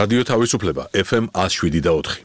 რადიო თავისუფლება FM 107.4.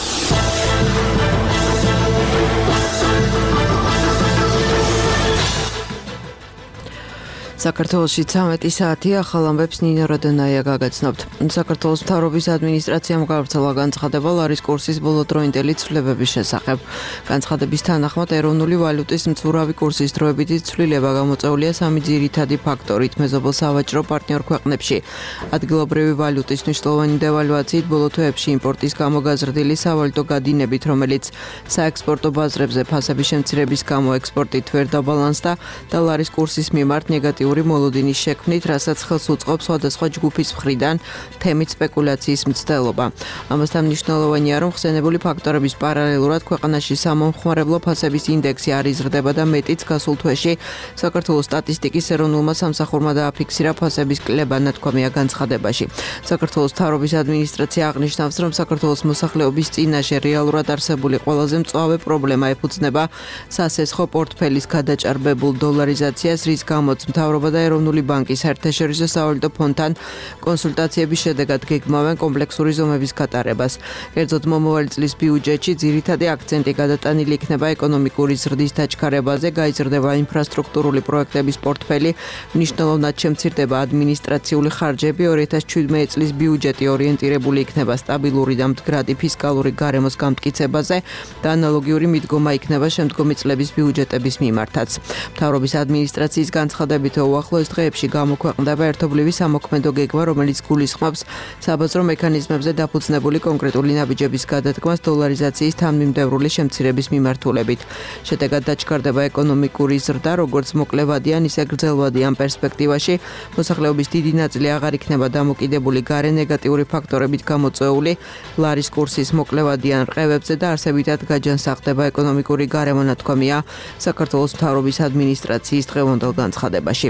საქართველოში 13 საათი ახალ ამბებს ნინო როდონაია გაგაცნობთ. საქართველოს მთავრობის ადმინისტრაციამ გავრცელა განცხადება ლარის კურსის ბოლოდროინდელი ცვლილებების შესახებ. განცხადების თანახმად ეროვნული ვალუტის მცურავი კურსის დროებითი ცვლილება გამოწვეულია სამი ძირითადი ფაქტორით მეზობელ სავაჭრო პარტნიორ ქვეყნებში. ადგილობრივი ვალუტის მნიშვნელოვანი დევალვაციით ბოლო თვეებში იმპორტის გამო გაზრდილი სავალუტო გადინებით, რომელიც საექსპორტო ბაზრებზე ფასების შემცირების გამო ექსპორტით ვერ დაბალანსდა და ლარის კურსის მიმართ ნეგატიური მოლოდინის შექმნით, რასაც ხელს უწყობს სხვადასხვა ჯგუფის მხრიდან თემით სპეკულაციის მცდელობა. ამასთან მნიშვნელოვანია, რომ ხსენებული ფაქტორების პარალელურად ქვეყანაში სამომხმარებლო ფასების ინდექსი არ იზრდება და მეტიც გასულ თვეში საქართველოს სტატისტიკის ეროვნულმა სამსახურმა დააფიქსირა ფასების კლება, ნათქვამია განცხადებაში. საქართველოს მთავრობის ადმინისტრაცია აღნიშნავს, რომ საქართველოს მოსახლეობის წინაშე რეალურად არსებული ყველაზე მწვავე პრობლემა ეფუძნება სასესხო პორტფელის გადაჭარბებულ დოლარიზაციას, რის გამოც მთავრობა და ეროვნული ბანკის საერთაშორისო სავალუტო ფონდთან კონსულტაციების შედეგად გეგმავენ კომპლექსური ზომების გატარებას. კერძოდ მომავალი წლის ბიუჯეტში ძირითადი აქცენტი გადატანილი იქნება ეკონომიკური ზრდის დაჩქარებაზე, გაიზრდება ინფრასტრუქტურული პროექტების პორტფელი, მნიშვნელოვნად შემცირდება ადმინისტრაციული ხარჯები, 2017 წლის ბიუჯეტი ორიენტირებული იქნება სტაბილური და მდგრადი ფისკალური გარემოს გამტკიცებაზე და ანალოგიური მიდგომა იქნება შემდგომი წლების ბიუჯეტების მიმართაც. მთავრობის ადმინისტრაციის განცხადებით უახლოეს დღეებში გამოქვეყნდება ერთობლივი სამოქმედო გეგმა, რომელიც გულისხმობს საბაზრო მექანიზმებზე დაფუძნებული კონკრეტული ნაბიჯების გადადგმას დოლარიზაციის თანმიმდევრული შემცირების მიმართულებით. შედეგად დაჩქარდება ეკონომიკური ზრდა, როგორც მოკლევადიან, ისე გრძელვადიან პერსპექტივაში. მოსახლეობის დიდი ნაწილი აღარ იქნება დამოკიდებული გარე ნეგატიური ფაქტორებით გამოწვეული ლარის კურსის მოკლევადიან რყევებზე და არსებითად გაჯანსაღდება ეკონომიკური გარემო, ნათქვამია საქართველოს მთავრობის ადმინისტრაციის დღევანდელ განცხადებაში.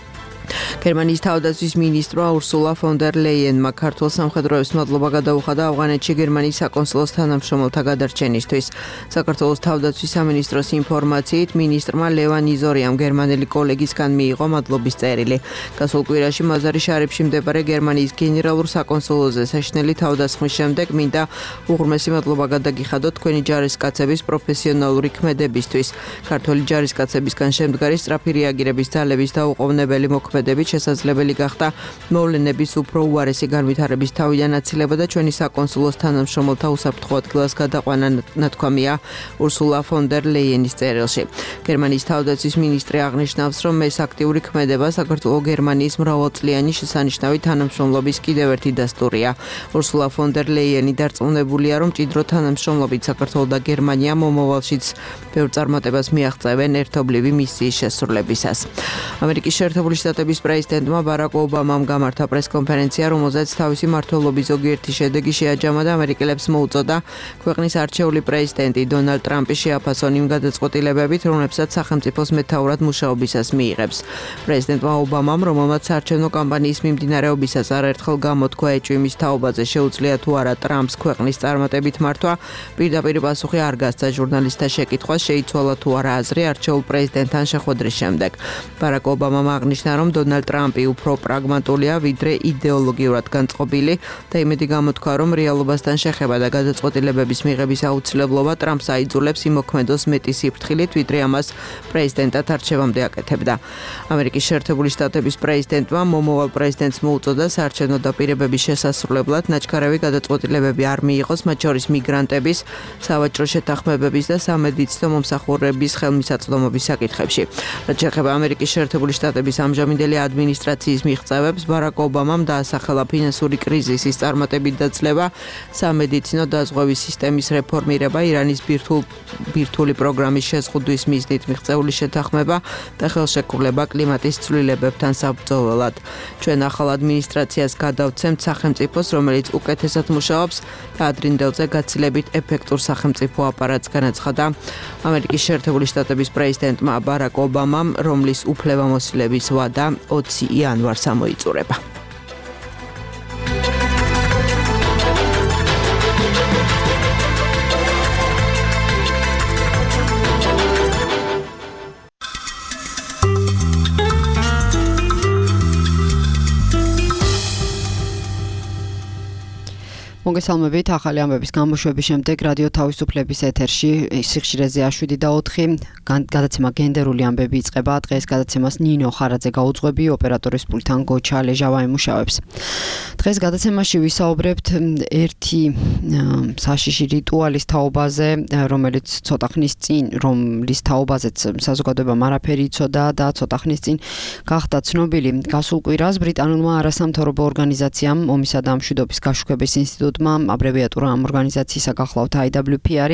გერმანიის თავდაცვის მინისტრმა ურსულა ფონ დერ ლეიენმა ქართულ სამხედროებს მადლობა გადაუხადა ავღანეთში გერმანიის საკონსულოს თანამშრომელთა გადარჩენისთვის. საქართველოს თავდაცვის სამინისტროს ინფორმაციით მინისტრმა ლევან იზორიამ გერმანელი კოლეგისგან მიიღო მადლობის წერილი. გასულ კვირაში მაზარი შარიფში მდებარე გერმანიის გენერალურ საკონსულოზე საშინელი თავდასხმის შემდეგ მინდა უღრმესი მადლობა გადაგიხადოთ თქვენი ჯარისკაცების პროფესიონალური ქმედებისთვის. ქართველი ჯარისკაცებისგან შემდგარი სწრაფი რეაგირების ძალების დაუყოვნებელი მოქმედებით შესაძლებელი გახდა მოვლენების უფრო უარესი განვითარების თავიდან აცილება და ჩვენი საკონსულოს თანამშრომელთა უსაფრთხო ადგილას გადაყვანა, ნათქვამია ურსულა ფონ დერ ლეიენის წერილში. გერმანიის თავდაცვის მინისტრი აღნიშნავს, რომ ეს აქტიური ქმედება საქართველო-გერმანიის მრავალწლიანი შესანიშნავი თანამშრომლობის კიდევ ერთი დასტურია. ურსულა ფონ დერ ლეიენი დარწმუნებულია, რომ მჭიდრო თანამშრომლობით საქართველო და გერმანია მომავალშიც ბევრ წარმატებას მიაღწევენ ერთობლივი მისიის შესრულებისას. ამერიკის შეერთებული შტატების პრეზიდენტმა ბარაკ ობამამ გამართა პრესკონფერენცია, რომელზეც თავისი მმართველობის ზოგიერთი შედეგი შეაჯამა და ამერიკელებს მოუწოდა ქვეყნის არჩეული პრეზიდენტი დონალდ ტრამპი შეაფასონ იმ გადაწყვეტილებებით, რომლებსაც სახელმწიფოს მეთაურად მუშაობისას მიიღებს. პრეზიდენტმა ობამამ, რომელმაც საარჩევნო კამპანიის მიმდინარეობისას არაერთხელ გამოთქვა ეჭვი თაობაზე შეუძლია თუ არა ტრამპს ქვეყნის წარმატებით მართვა, პირდაპირ პასუხი არ გასცა ჟურნალისტთა შეკითხვას, შეიცვალა თუ არა აზრი არჩეულ პრეზიდენტთან შეხვედრის შემდეგ. ბარაკ ობამამ აღნიშნა, რომ დონალდ ტრამპი უფრო პრაგმატულია, ვიდრე იდეოლოგიურად განწყობილი და იმედი გამოთქვა, რომ რეალობასთან შეხება და გადაწყვეტილებების მიღების აუცილებლობა ტრამპს აიძულებს იმოქმედოს მეტი სიფრთხილით, ვიდრე ამას პრეზიდენტად არჩევამდე აკეთებდა. ამერიკის შეერთებული შტატების პრეზიდენტმა მომავალ პრეზიდენტს მოუწოდა საარჩევნო დაპირებების შესასრულებლად ნაჩქარევი გადაწყვეტილებები არ მიიღოს, მათ შორის მიგრანტების, სავაჭრო შეთანხმებების და სამედიცინო მომსახურების ხელმისაწვდომობის საკითხებში. რაც შეეხება ამერიკის შეერთებული შტატების ამჟამინდელი ადმინისტრაციის მიღწევებს, ბარაკ ობამამ დაასახელა ფინანსური კრიზისის წარმატებით დაძლევა, სამედიცინო დაზღვევის სისტემის რეფორმირება, ირანის ბირთვული პროგრამის შეზღუდვის მიზნით მიღწეული შეთანხმება და ხელშეკრულება კლიმატის ცვლილებებთან საბრძოლველად. ჩვენ ახალ ადმინისტრაციას გადავცემთ სახელმწიფოს, რომელიც უკეთესად მუშაობს და ადრინდელზე გაცილებით ეფექტურ სახელმწიფო აპარატს, განაცხადა ამერიკის შეერთებული შტატების პრეზიდენტმა ბარაკ ობამამ, რომლის უფლებამოსილების ვადა 20 იანვარს ამოიწურება. მოგესალმებით ახალი ამბების გამოშვების შემდეგ რადიო თავისუფლების ეთერში სიხშირეზე 7:04 გადაცემა გენდერული ამბები იწყება. დღეს გადაცემას ნინო ხარაძე გაუძღვები, ოპერატორის პულტთან გოჩა ლეჟავა იმუშავებს. დღეს გადაცემაში ვისაუბრებთ ერთი საშიში რიტუალის თაობაზე, რომელიც ცოტა ხნის წინ, რომლის თაობაზეც საზოგადოებამ არაფერი იცოდა და ცოტა ხნის წინ გახდა ცნობილი. გასულ კვირას ბრიტანულმა არასამთავრობო ორგანიზაციამ ომისა და მშვიდობის გაშუქების ინსტიტუტმა აბრევიატურა ამ ორგანიზაციისა გახლავთ IWPR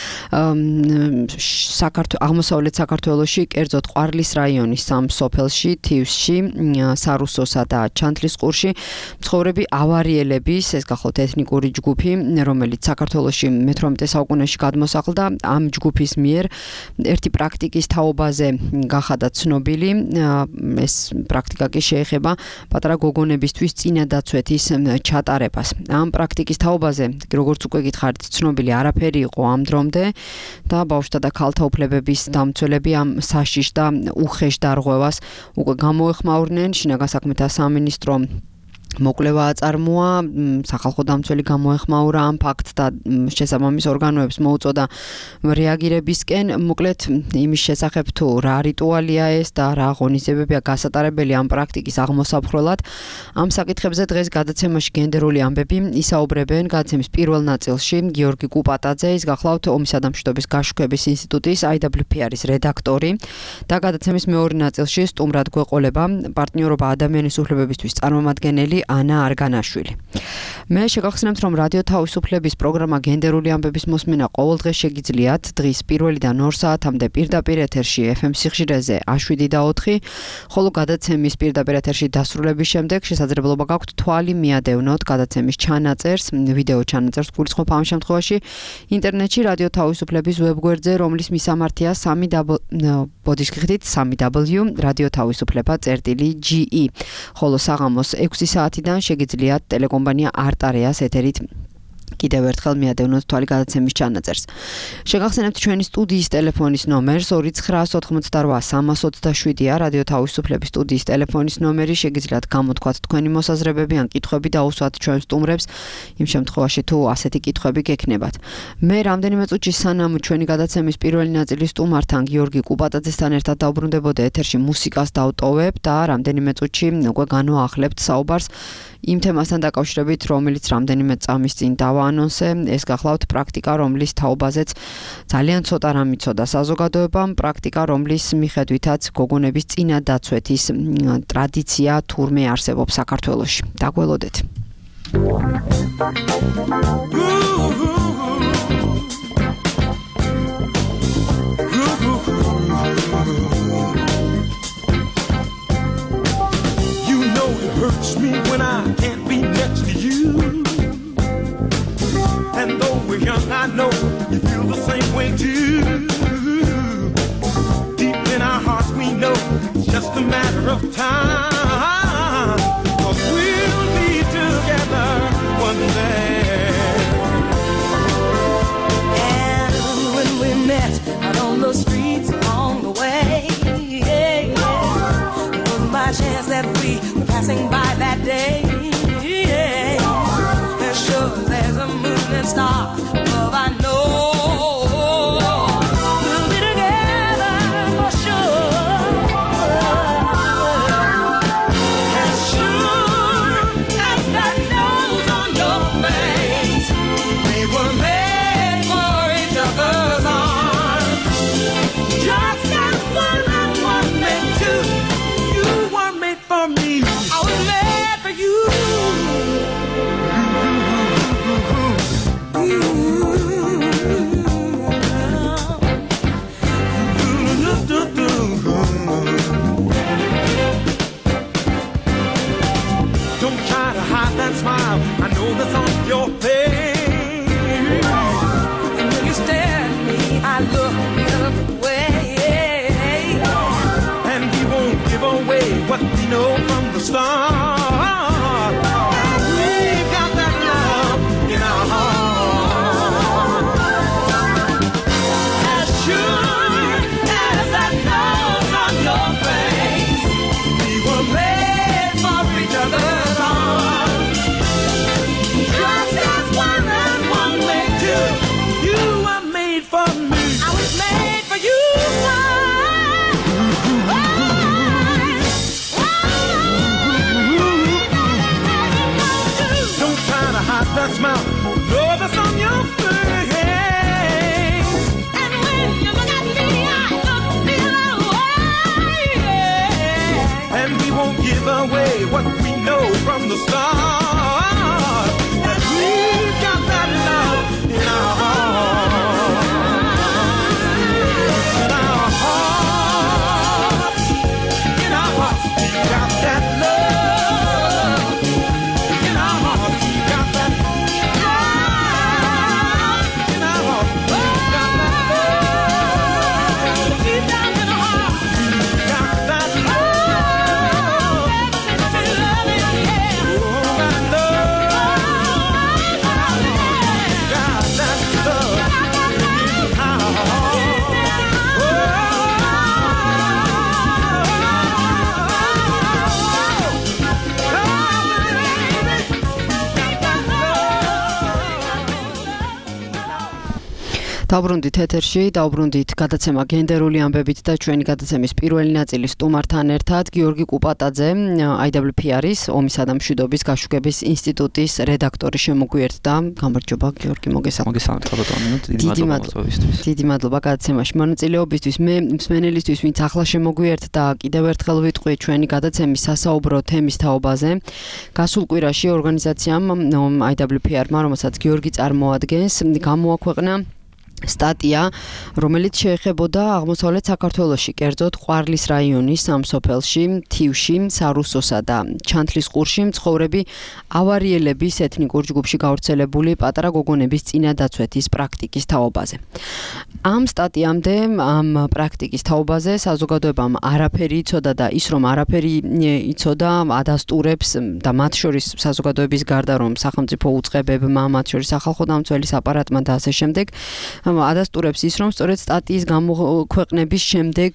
აღმოსავლეთ საქართველოში, კერძოდ ყვარლის რაიონის სამ სოფელში, თივსში, სარუსოსა და ჩანთლის ყურში მცხოვრები ავარიელების, ეს გახლავთ ეთნიკური ჯგუფი, რომელიც საქართველოში მე-18 საუკუნეში გადმოსახლდა, ამ ჯგუფის მიერ ერთი პრაქტიკის თაობაზე გახადა ცნობილი. ეს პრაქტიკა კი შეეხება პატარა გოგონებისთვის წინადაცვეთის ჩატარებას. ამ პრაქტიკის თაობაზე, როგორც უკვე გითხარით, ცნობილი არაფერი იყო ამ დრომდე და ბავშვთა და ქალთა უფლებების დამცველები ამ საშიშ და უხეშ დარღვევას უკვე გამოეხმაურნენ. შინაგან საქმეთა სამინისტრომ მოკვლევა აწარმოა, სახალხო დამცველი გამოეხმაურა ამ ფაქტს და შესაბამის ორგანოებს მოუწოდა რეაგირებისკენ. მოკლედ იმის შესახებ თუ რა რიტუალია ეს და რა აღონიზებებია გასატარებელი ამ პრაქტიკის აღმოსაფხრელად, ამ საკითხებზე დღეს გადაცემაში გენდერული ამბები ისაუბრებენ. გადაცემის პირველ ნაწილში გიორგი კუპატაძე, ის გახლავთ ომისა და მშვიდობის გაშუქების ინსტიტუტის IWPR-ის რედაქტორი და გადაცემის მეორე ნაწილში სტუმრად გვეყოლება პარტნიორობა ადამიანის უფლებებისთვის წარმომადგენელი ანა არგანაშვილი. მე შეგახსენებთ, რომ რადიო თავისუფლების პროგრამა გენდერული ამბების მოსმენა ყოველდღე შეგიძლიათ დღის 1-დან 2 საათამდე პირდაპირ ეთერში FM სიხშირეზე 7:04, ხოლო გადაცემის პირდაპირ ეთერში დასრულების შემდეგ შესაძლებლობა გაქვთ თვალი მიადევნოთ გადაცემის ჩანაწერს, ვიდეო ჩანაწერს გულისხმობ ამ შემთხვევაში ინტერნეტში რადიო თავისუფლების ვებგვერდზე, რომლის მისამართია www.radiotavisufleba.ge, ხოლო საღამოს 6 საათიდან შეგიძლიათ ტელეკომპანია არტარეას ეთერით კიდევ ერთხელ მიადევნოთ თვალი გადაცემის ჩანაწერს. შეგახსენებთ ჩვენი სტუდიის ტელეფონის ნომერს 2988327-ა, რადიო თავისუფლების სტუდიის ტელეფონის ნომერი. შეგიძლიათ გამოთქვათ თქვენი მოსაზრებები ან კითხვები და უსვათ ჩვენ სტუმრებს იმ შემთხვევაში თუ ასეთი კითხვები გექნებათ. მე რამდენიმე წუთში სანამ ჩვენი გადაცემის პირველი ნაწილის სტუმართან გიორგი კუპატაძესთან ერთად დავბრუნდებოდა ეთერში მუსიკას დავტოვებ და რამდენიმე წუთში უკვე განვაახლებთ საუბარს იმ თემასთან დაკავშირებით, რომელიც რამდენიმე წამის წინ დავაანონსე. ეს გახლავთ პრაქტიკა, რომლის თაობაზეც ძალიან ცოტა რამ იცოდა საზოგადოებამ, პრაქტიკა, რომლის მიხედვითაც გოგონების წინადაცვეთის ტრადიცია თურმე არსებობს საქართველოში. დაგველოდეთ. Hurts me when I can't be next to you. And though we're young, I know you feel the same way too. Deep in our hearts we know it's just a matter of time, 'cause we'll be together one day. And when we met out on the streets along the way, my chance that we were passing by that day. As sure as there's a moon and star above, I know we'll be together for sure. As sure as that nose on your face, we were made for each other's arms. Just as one and one made two. For me, I was made for you. Don't try to hide that smile, I know that's on your face. And when you stare at me, I look the other way. give away what we know from the start. That we've got that love in our hearts. In our hearts. In our hearts. We got that love. In our hearts. We got that love. In our hearts. We got that love. Deep down in our hearts. We got that love. Oh, that love. Got that love in our დავბრუნდით ეთერში, დავბრუნდით გადაცემა გენდერული ამბებით და ჩვენი გადაცემის პირველი ნაწილი სტუმართან ერთად გიორგი კუპატაძე, IWPR-ის ომისა და მშვიდობის გაშუქების ინსტიტუტის რედაქტორი შემოგვიერთდა. გამარჯობა გიორგი, მოგესალმებით ხალხო. დიდი მადლობა გადაცემაში მონაწილეობისთვის. მე მსმენელისთვის, ვინც ახლა შემოგვიერთდა, კიდევ ერთხელ ვიტყვი ჩვენი გადაცემის სასაუბრო თემის თაობაზე. გასულ კვირაში ორგანიზაციამ IWPR-მა, რომელსაც გიორგი წარმოადგენს, გამოაქვეყნა სტატია, რომელიც შეეხებოდა აღმოსავლეთ საქართველოში, კერძოდ ყვარლის რაიონის ამ სოფელში, თივში, სარუსოსა და ჩანთლის ყურში მცხოვრები ავარიელების ეთნიკურ ჯგუფში გავრცელებული პატარა გოგონების წინადაცვეთის პრაქტიკის თაობაზე. ამ სტატიამდე, ამ პრაქტიკის თაობაზე საზოგადოებამ არაფერი იცოდა და ის რომ არაფერი იცოდა, ადასტურებს და მათ შორის საზოგადოების გარდა რომ სახელმწიფო უწყებებმა, მათ შორის სახალხო დამცველის აპარატმა და ასე შემდეგ ადასტურებს ის, რომ სწორედ სტატიის გამოქვეყნების შემდეგ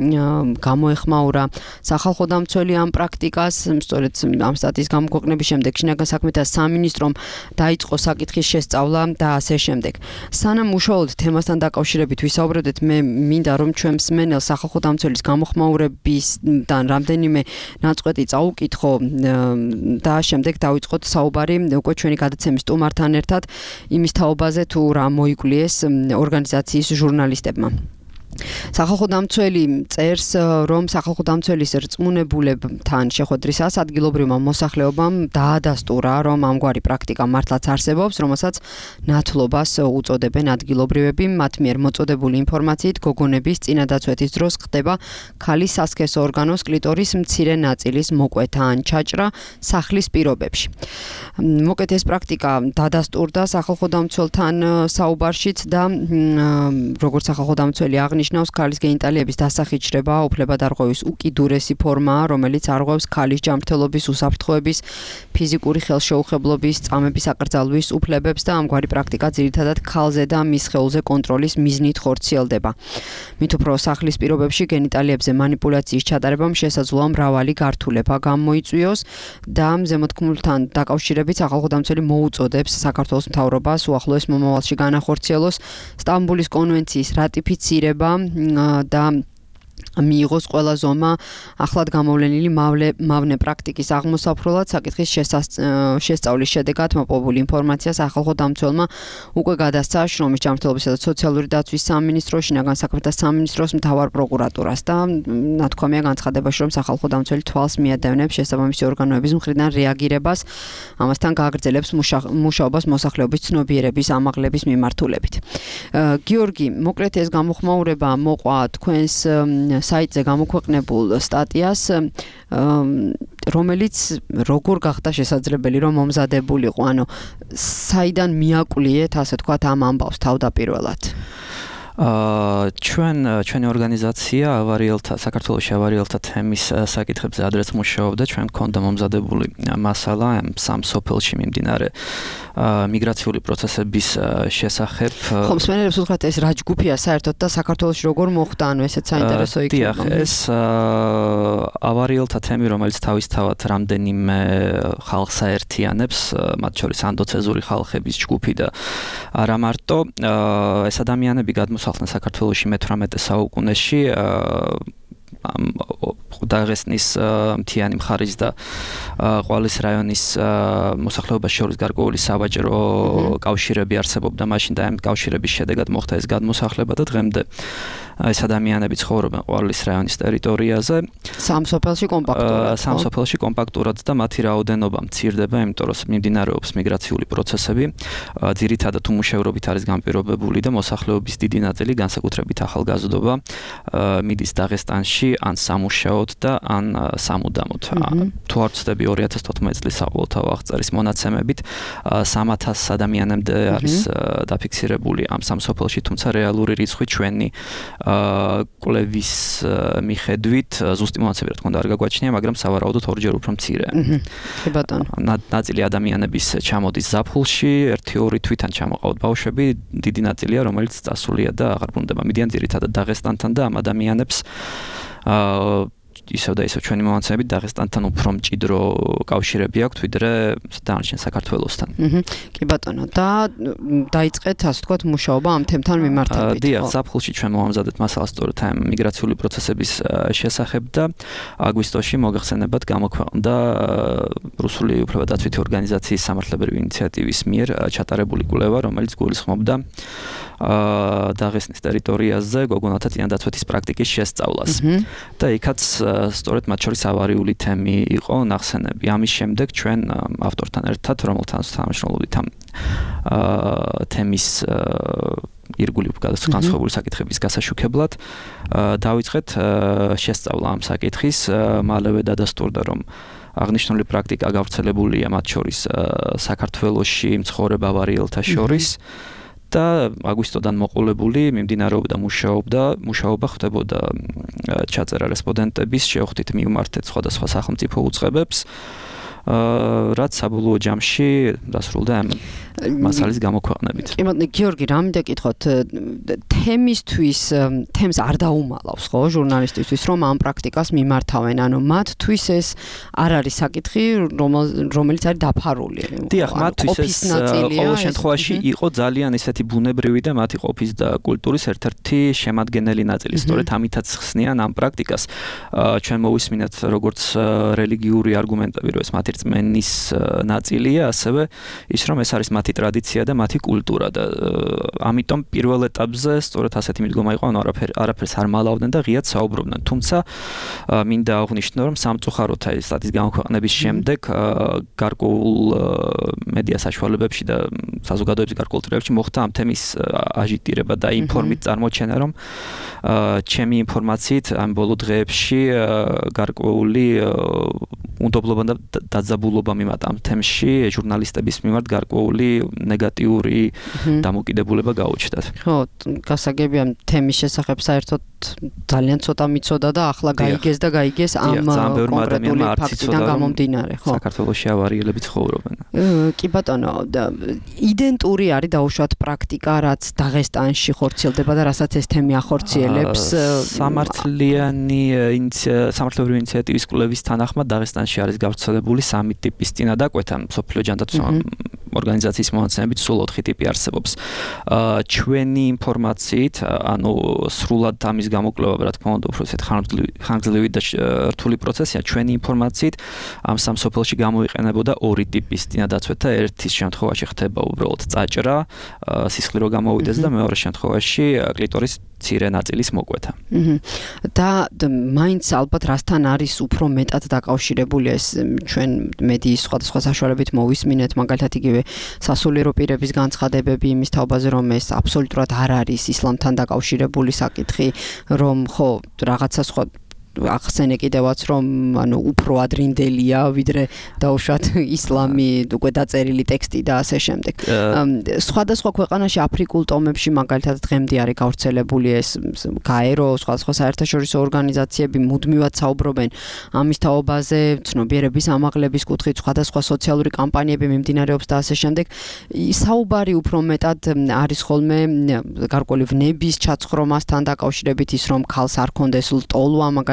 გამოეხმაურა სახალხო დამცველი ამ პრაქტიკას, სწორედ ამ სტატიის გამოქვეყნების შემდეგ შინაგან საქმეთა სამინისტრომ დაიწყო საკითხის შესწავლა და ასე შემდეგ. სანამ უშუალოდ თემასთან დაკავშირებით ვისაუბრებდეთ, მე მინდა რომ ჩვენ მსმენელს სახალხო დამცველის გამოხმაურებისგან რამდენიმე ნაწყვეტი წაუკითხო და შემდეგ დავიწყოთ საუბარი უკვე ჩვენი გადაცემის სტუმართან ერთად იმის თაობაზე თუ რა მოიკვლიეს ორგანიზაციის ჟურნალისტებმა. სახალხო დამცველი წერს, რომ სახალხო დამცველის რწმუნებულებთან შეხვედრისას ადგილობრივმა მოსახლეობამ დაადასტურა, რომ ამგვარი პრაქტიკა მართლაც არსებობს, რომელსაც ნათლობას უწოდებენ ადგილობრივები. მათ მიერ მოწოდებული ინფორმაციით გოგონების წინადაცვეთის დროს ხდება ქალის სასქესო ორგანოს კლიტორის მცირე ნაწილის მოკვეთა ან ჩაჭრა სახლის პირობებში. მოკეთ ეს პრაქტიკა დადასტურდა სახალხო დამცველთან საუბარშიც და როგორც სახალხო დამცველი აღნიშნავს, ქალის გენიტალიების დასახით შრება უფლებადარღვევის უკიდურესი ფორმაა, რომელიც არღვევს ქალის ჯანმრთელობის უსაფრთხოების, ფიზიკური ხელშეუხებლობის, წამების აკრძალვის უფლებებს და ამგვარი პრაქტიკა ძირითადად ქალზე და მის სხეულზე კონტროლის მიზნით ხორციელდება. მით უფრო სახლის პირობებში გენიტალიებზე манипуляციის ჩატარებამ შესაძლოა მრავალი გართულება გამოიწვიოს და ზემოთქმულთან დაკავშირებით სახალხო დამცველი მოუწოდებს საქართველოს მთავრობას უახლოეს მომავალში განახორციელოს სტამბულის კონვენციის რატიფიცირება და მიიღოს ყველა ზომა ახლად გამოვლენილი მავნე პრაქტიკის აღმოსაფრულად. საკითხის შესწავლის შედეგად მოპოვებული ინფორმაცია სახალხო დამცველმა უკვე გადასცა შრომის ჯანმრთელობისა და სოციალური დაცვის სამინისტროს, შინაგან საქმეთა სამინისტროს, მთავარ პროკურატურას და ნათქვამია განცხადებაში, რომ სახალხო დამცველი თვალს მიადევნებს შესაბამისი ორგანოების მხრიდან რეაგირებას, ამასთან გააგრძელებს მუშაობას მოსახლეობის ცნობიერების ამაღლების მიმართულებით. გიორგი, მოკლედ ეს გამოხმაურება მოყვა თქვენს საიტზე გამოქვეყნებულ სტატიას, რომელიც როგორ გახდა შესაძლებელი რომ მომზადებულიყო, ანუ საიდან მიაკვლიეთ, ასე თქვათ, ამ ამბავს თავდაპირველად? ჩვენი ორგანიზაცია საქართველოში ავარიელთა თემის საკითხებზე ადრეც მუშაობდა, ჩვენ გქონდა მომზადებული მასალა სამ სოფელში მიმდინარე მიგრაციული პროცესების შესახებ. ხომ მსმენელებს უთხრათ ეს რა ჯგუფია საერთოდ და საქართველოში როგორ მოხდა, ანუ ესეც საინტერესო იქნება. ეს ავარიელთა თემი, რომელიც თავისთავად რამდენიმე ხალხს აერთიანებს, მათ შორის ანდოცეზური ხალხების ჯგუფი და არა მარტო, ეს ადამიანები გადმოსახლდნენ საქართველოში მე-18 საუკუნეში დაღესტნის მთიანი მხარის და ყვალის რაიონის მოსახლეობას შორის გარკვეული სავაჭრო კავშირები არსებობდა მაშინ და ამ კავშირების შედეგად მოხდა ეს გადმოსახლება და დღემდე ეს ადამიანები ცხოვრობენ ყვარლის რაიონის ტერიტორიაზე. სამ სოფელში კომპაქტურად. სამ სოფელში კომპაქტურად და მათი რაოდენობა მცირდება, იმიტომ რომ მიმდინარეობს მიგრაციული პროცესები. ძირითადად უმუშევრობით არის განპირობებული და მოსახლეობის დიდი ნაწილი განსაკუთრებით ახალგაზრდობა მიდის დაღესტანში ან სამუშაოდ და ან სამუდამოდ. თუ არ ვცდები 2014 წლის საყოველთაო აღწერის მონაცემებით 300 ადამიანამდე არის დაფიქსირებული ამ სამ სოფელში, თუმცა რეალური რიცხვი ჩვენი კვლევის მიხედვით ზუსტი მონაცემები რა თქმა უნდა არ გაგვაჩნია, მაგრამ სავარაუდოდ ორჯერ უფრო მცირეა. კი ბატონო. ნაწილი ადამიანების ჩამოდის ზაფხულში, 1-2 თვითონ ჩამოყავთ ბავშვები, დიდი ნაწილია რომელიც წასულია და აღარ ბრუნდება. მიდიან ძირითადად დაღესტანთან და ამ ადამიანებს ისევ და ისევ ჩვენი მონაცემებით დაღესტანთან უფრო მჭიდრო კავშირები აქვთ ვიდრე დანარჩენ საქართველოსთან. კი ბატონო, და დაიწყეთ ასე ვთქვათ მუშაობა ამ თემთან მიმართებით. დიახ, ზაფხულში ჩვენ მოვამზადეთ მასალას სწორედ ამ მიგრაციული პროცესების შესახებ და აგვისტოში მოგახსენებათ გამოქვეყნდა რუსული უფლებადაცვითი ორგანიზაციის სამართლებრივი ინიციატივის მიერ ჩატარებული კვლევა, რომელიც გულისხმობდა დაღესტნის ტერიტორიაზე გოგონათა წინადაცვეთის პრაქტიკის შესწავლას. და იქაც სწორედ მათ შორის ავარიული თემი იყო ნახსენები. ამის შემდეგ ჩვენ ავტორთან ერთად, რომელთანაც თანამშრომლობდით ამ თემის ირგვლივ განსხვავებული საკითხების გასაშუქებლად, დავიწყეთ შესწავლა ამ საკითხის. მალევე დადასტურდა, რომ აღნიშნული პრაქტიკა გავრცელებულია მათ შორის საქართველოში მცხოვრებ ავარიელთა შორის. და აგვისტოდან მოყოლებული მიმდინარეობდა მუშაობა ხდებოდა ჩაწერა რესპონდენტების, შეხვდით მივმართეთ სხვადასხვა სახელმწიფო უწყებებს, რაც საბოლოო ჯამში დასრულდა ამ მასალის გამოქვეყნებით. კი ბატონო, გიორგი, რა მინდა გითხოთ, თემს არ დაუმალავს ხო ჟურნალისტისთვის, რომ ამ პრაქტიკას მიმართავენ, ანუ მათთვის ეს არ არის საკითხი, რომელიც არის დაფარული. დიახ, მათთვის ეს ყოველ შემთხვევაში იყო ძალიან ისეთი ბუნებრივი და მათი ყოფის და კულტურის ერთ-ერთი შემადგენელი ნაწილი. სწორედ ამითაც ხსნიან ამ პრაქტიკას. ჩვენ მოვისმინეთ როგორც რელიგიური არგუმენტები, რომ ეს მათი რწმენის ნაწილია, ასევე ის რომ ეს არის მათი ტრადიცია და მათი კულტურა და ამიტომ პირველ ეტაპზე სწორედ ასეთი მიდგომა იყო, ანუ არაფერს არ მალავდნენ და ღიად საუბრობდნენ. თუმცა მინდა აღვნიშნო, რომ სამწუხაროდ აი სტატის გამოქვეყნების შემდეგ გარკვეულ მედია საშუალებებში და საზოგადოების გარკვეულ წრეებში მოხდა ამ თემის აჟიტირება და ინფორმით წარმოჩენა, რომ ჩემი ინფორმაციით ამ ბოლო დღეებში გარკვეული უნდობლობა და დაძაბულობა მიმართ ამ თემში ჟურნალისტების მიმართ გარკვეული ნეგატიური დამოკიდებულება გაუჩნდათ. ხო, გასაგებია თემის შესახებ საერთოდ ძალიან ცოტა მიცოდა და ახლა გაიგეს ამ კონკრეტული ფაქტიდან გამომდინარე, ხო. საქართველოში ავარიელები ცხოვრობენ. კი ბატონო, იდენტური არის დაუშვათ პრაქტიკა, რაც დაღესტანში ხორციელდება და რასაც ეს თემი ახორციელებს. სამართლებრივი ინიციატივის კვლევის თანახმად დაღესტანში არის გავრცელებული 3 ტიპის წინადაკვეთა. მსოფლიო ჯანდაცვის ორგანიზაციის მონაცემებით სულ 4 ტიპი არსებობს. ჩვენი ინფორმაციით, ანუ სრულად ამის გამოკვლევა, რა თქმა უნდა, უფრო ისეთ ხანგრძლივი და რთული პროცესია. ჩვენი ინფორმაციით ამ სამ სოფელში გამოიყენებოდა 2 ტიპის წინადაცვეთა. ერთის შემთხვევაში ხდება უბრალოდ წაჭრა, სისხლი რო გამოვიდეს და მეორე შემთხვევაში კლიტორის მცირე ნაწილის მოკვეთა. და მაინც ალბათ რასთან არის უფრო მეტად დაკავშირებული ეს ჩვენ მედიის სხვადასხვა საშუალებით მოვისმინეთ, მაგალითად იგივე სასულიერო პირების განცხადებები იმის თაობაზე, რომ ეს აბსოლუტურად არ არის ისლამთან დაკავშირებული საკითხი, რომ ხო რაღაცა სხვა ახსენე კიდევაც, რომ ანუ უფრო ადრინდელია ვიდრე დაუშვათ ისლამი უკვე დაწერილი ტექსტი და ასე შემდეგ. სხვადასხვა ქვეყანაში აფრიკულ ტომებში მაგალითად დღემდე არის გავრცელებული ეს გაერო, სხვადასხვა საერთაშორისო ორგანიზაციები მუდმივად საუბრობენ ამის თაობაზე, ცნობიერების ამაღლების კუთხით სხვადასხვა სოციალური კამპანიები მიმდინარეობს და ასე შემდეგ. საუბარი უფრო მეტად არის ხოლმე გარკვეული ვნების ჩაცხრომასთან დაკავშირებით, ის რომ ქალს არ ქონდეს ლტოლვა, მაგალითად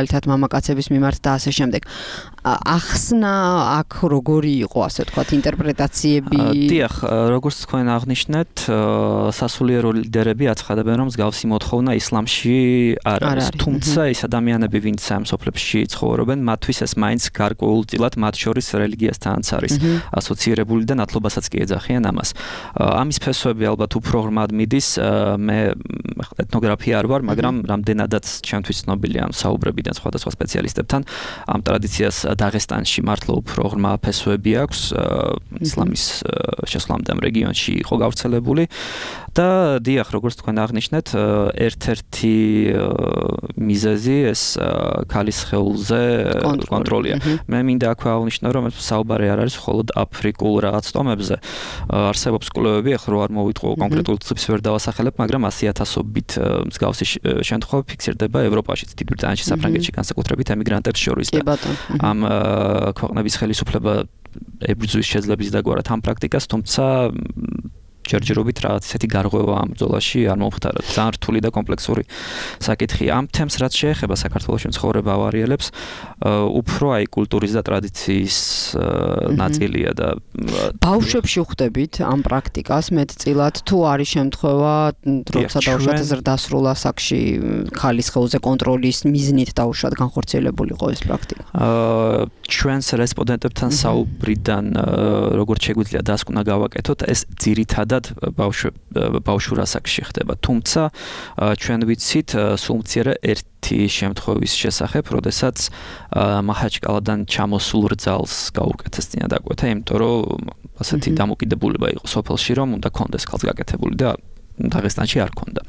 მაგალითად მამაკაცების მიმართ და ასე შემდეგ. ახსნა აქ როგორი იყო, ასე ვთქვათ, ინტერპრეტაციები? დიახ, როგორც თქვენ აღნიშნეთ, სასულიერო ლიდერები აცხადებენ, რომ მსგავსი მოთხოვნა ისლამში არ არის. თუმცა ის ადამიანები, ვინც ამ სოფლებში ცხოვრობენ, მათთვის ეს მაინც გარკვეულწილად მათ შორის რელიგიასთანაც არის ასოცირებული და ნათლობასაც კი ეძახიან ამას. ამის ფესვები ალბათ უფრო ღრმად მიდის, მე ეთნოგრაფია არ ვარ, მაგრამ რამდენადაც ჩემთვის ცნობილია ამ საუბრებიდან სხვადასხვა სპეციალისტებთან, ამ ტრადიციას დაღესტანში მართლა უფრო ღრმა ფესვები აქვს, ისლამის შესვლამდე ამ რეგიონში იყო გავრცელებული და დიახ, როგორც თქვენ აღნიშნეთ, ერთ-ერთი მიზეზი ეს ქალის სხეულზე კონტროლია. მე მინდა აქვე აღნიშნო, რომ საუბარი არ არის მხოლოდ აფრიკულ რაღაც ტომებზე. არსებობს კვლევები, ახლა რო არ მოვიტყო კონკრეტულ ციფრებს ვერ დავასახელებ, მაგრამ 100,000-ობით მსგავსი შემთხვევა ფიქსირდება ევროპაშიც, დიდ ბრიტანეთში, საფრანგეთში განსაკუთრებით ემიგრანტებს შორის და ამ ქვეყნების ხელისუფლება ებრძვის შეძლებს დაგვარად ამ პრაქტიკას, თუმცა ჯერჯერობით რაღაც ისეთი გარღვევა ამ ბრძოლაში არ მომხდარა. ძალიან რთული და კომპლექსური საკითხია. ამ თემს რაც შეეხება საქართველოში მცხოვრებ ავარიელებს, უფრო აი კულტურის და ტრადიციის ნაწილია და ბავშვებში ხვდებით ამ პრაქტიკას მეტწილად თუ არის შემთხვევა, როცა დაუშვათ ზრდასრულ ასაკში ქალის სხეულზე კონტროლის მიზნით დაუშვათ განხორციელებული იყო ეს პრაქტიკა? ჩვენს რესპონდენტებთან საუბრიდან როგორც შეგვიძლია დასკვნა გავაკეთოთ, ეს ძირითადად ბავშვურ ასაკში ხდება. თუმცა ჩვენ ვიცით სულ მცირე ერთი შემთხვევის შესახებ, როდესაც მაჰაჩკალადან ჩამოსულ რძალს გაუკეთეს წინა დაკვეთა, იმიტომ რომ ასეთი დამოკიდებულება იყო სოფელში, რომ უნდა კონდეს ქალს გაკეთებული და დაღესტანში არ ქონდა.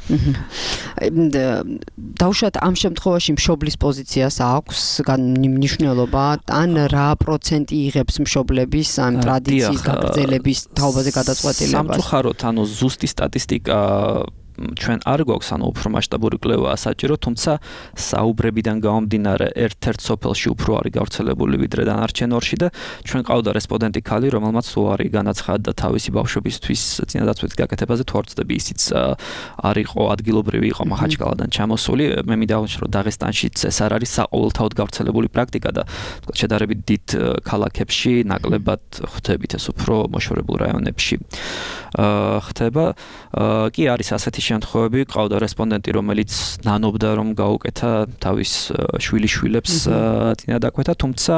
დაუშვათ ამ შემთხვევაში მშობლის პოზიციას აქვს მნიშვნელობა, ან რა პროცენტი იღებს მშობლების ამ ტრადიციის გაგრძელების თაობაზე გადაწყვეტილებას? სამწუხაროდ, ანუ ზუსტი სტატისტიკა ჩვენ არ გვაქვს, ანუ უფრო მასშტაბური კვლევაა საჭირო, თუმცა საუბრებიდან გამომდინარე ერთ-ერთ სოფელში უფრო არის გავრცელებული ვიდრე დანარჩენ ორში და ჩვენ ყავდა რესპონდენტი ქალი, რომელმაც უარი განაცხადა თავისი ბავშვებისთვის წინადაცვით გაკეთებაზე, თუ არ ვწდები, ისიც არ იყო ადგილობრივი, იყო მაჰაჩკალადან ჩამოსული. მე მინდა აღვნიშნო, რომ დაღესტანშიც ეს არ არის საყოველთაოდ გავრცელებული პრაქტიკა და შედარებით დიდ ქალაქებში ნაკლებად ხვდებით ეს უფრო მოშორებულ რაიონებში ხდება. კი არის ასეთი შემთხვევები, ყავდა რესპონდენტი, რომელიც ნანობდა, რომ გაუკეთა თავის შვილიშვილებს წინადაკვეთა, თუმცა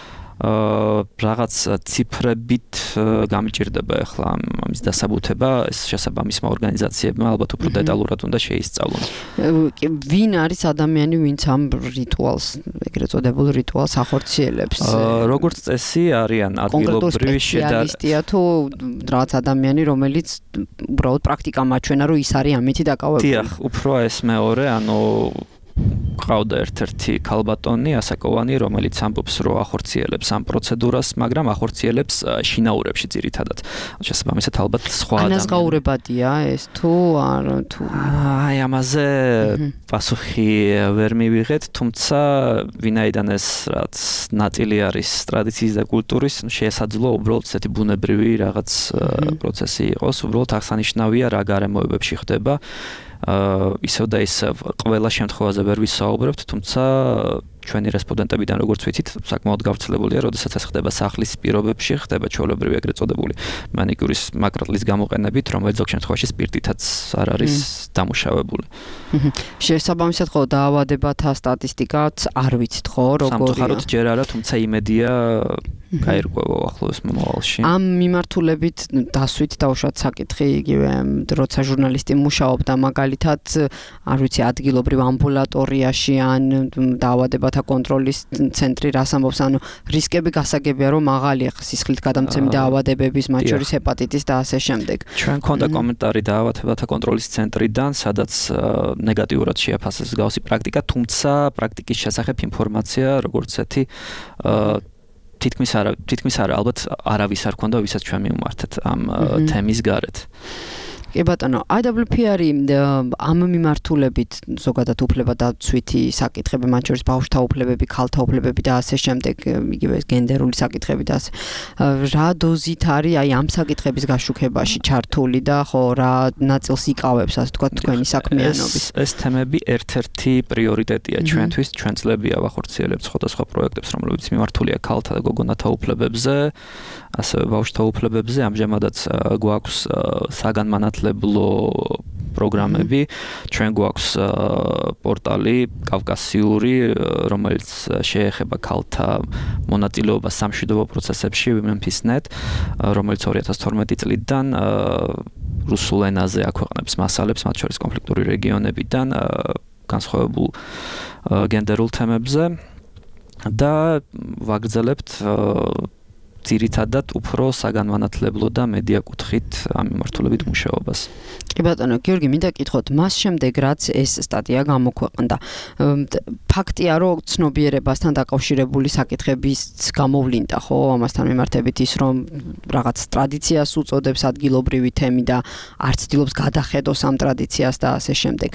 რაღაც ციფრებით გამიჭირდება ახლა ამის დასაბუთება, ეს შესაბამისმა ორგანიზაციებმა ალბათ უფრო დეტალურად უნდა შეისწავლონ. ვინ არის ადამიანი, ვინც ამ რიტუალს, ეგრეთ წოდებულ რიტუალს ახორციელებს? როგორც წესი არიან ადგილობრივი სპეციალისტია თუ რაღაც ადამიანი, რომელიც უბრალოდ პრაქტიკა მაჩვენა, რომ ის არის ამითი დაკავებული? დიახ, უფრო ეს მეორე, ანუ ყავდა ერთ-ერთი ქალბატონი ასაკოვანი, რომელიც ამბობს, რომ ახორციელებს ამ პროცედურას, მაგრამ ახორციელებს შინაურებში ძირითადად. შესაბამისად, ალბათ სხვა ადამიანები. ანაზღაურებადია ეს თუ არ თუ აი ამაზე პასუხი ვერ მივიღეთ, თუმცა ვინაიდან ეს რაც ნაწილი არის ტრადიციის და კულტურის, შეესაძლოა უბრალოდ ესეთი ბუნებრივი რაღაც პროცესი იყოს, უბრალოდ აღსანიშნავია რა გარემოებებში ხდება. ისევ და ისევ ყველა შემთხვევაზე ვერ ვისაუბრებთ, თუმცა ჩვენი რესპონდენტებიდან როგორც ვიცით, საკმაოდ გავრცელებულია, როდესაც ეს ხდება სახლის პირობებში, ხდება ჩვეულებრივი ეგრეთ წოდებული მანიკურის მაკრატლის გამოყენებით, რომელიც ზოგ შემთხვევაში სპირტითაც არ არის დამუშავებული. შესაბამისად, ხო დაავადებათა სტატისტიკაც არ ვიცით, ხო, როგორია? სამწუხაროდ ჯერ არა, თუმცა იმედია გაირკვევა ახლოს მომავალში. ამ მიმართულებით დასვით დაუშვათ საკითხი იგივე, როცა ჟურნალისტი მუშაობდა მაგალითად, არ ვიცი, ადგილობრივ ამბულატორიაში ან დაავადებათა კონტროლის ცენტრი რას ამბობს, ანუ რისკები გასაგებია, რომ მაღალია სისხლით გადამცემი დაავადებების, მათ შორის ჰეპატიტის და ასე შემდეგ. ჩვენ ქონდა კომენტარი დაავადებათა კონტროლის ცენტრიდან, სადაც ნეგატიურად შეაფასეს მსგავსი პრაქტიკა, თუმცა პრაქტიკის შესახებ ინფორმაცია როგორც ესეთი თითქმის არა, ალბათ არავის არ ქონდა, ვისაც ჩვენ მივმართეთ ამ თემის გარეთ. კი ბატონო, IWPR-ი ამ მიმართულებით ზოგადად უფლებადაცვითი საკითხები, მათ შორის ბავშვთა უფლებები, ქალთა უფლებები და ასე შემდეგ, იგივე გენდერული საკითხები და ასე. რა დოზით არის აი ამ საკითხების გაშუქებაში ჩართული და ხო რა ნაწილს იკავებს, ასე თქვა თქვენი საქმიანობის. ეს თემები ერთ-ერთი პრიორიტეტია ჩვენთვის, ჩვენ წლებია ვახორციელებთ სხვადასხვა პროექტებს, რომლებიც მიმართულია ქალთა და გოგონათა უფლებებზე, ასევე ბავშვთა უფლებებზე. ამჟამადაც გვაქვს საგანმანათლებლო პროგრამები. ჩვენ გვაქვს პორტალი კავკასიური, რომელიც შეეხება ქალთა მონაწილეობას სამშვიდობო პროცესებში Women.net, რომელიც 2012 წლიდან რუსულ ენაზე აქვეყნებს მასალებს, მათ შორის კონფლიქტური რეგიონებიდან, განსხვავებულ გენდერულ თემებზე და ვაგრძელებთ ძირითადად უფრო საგანმანათლებლო და მედია კუთხით ამ მიმართულებით მუშაობას. კი ბატონო, გიორგი, მინდა გითხოთ, მას შემდეგ რაც ეს სტატია გამოქვეყნდა, ფაქტია, რომ ცნობიერებასთან დაკავშირებული საკითხების გამოვლინდა, ხო, ამასთან მიმართებით ის, რომ რაღაც ტრადიციას უწოდებს ადგილობრივი თემი და არც ცდილობს გადახედოს ამ ტრადიციას და ასე შემდეგ.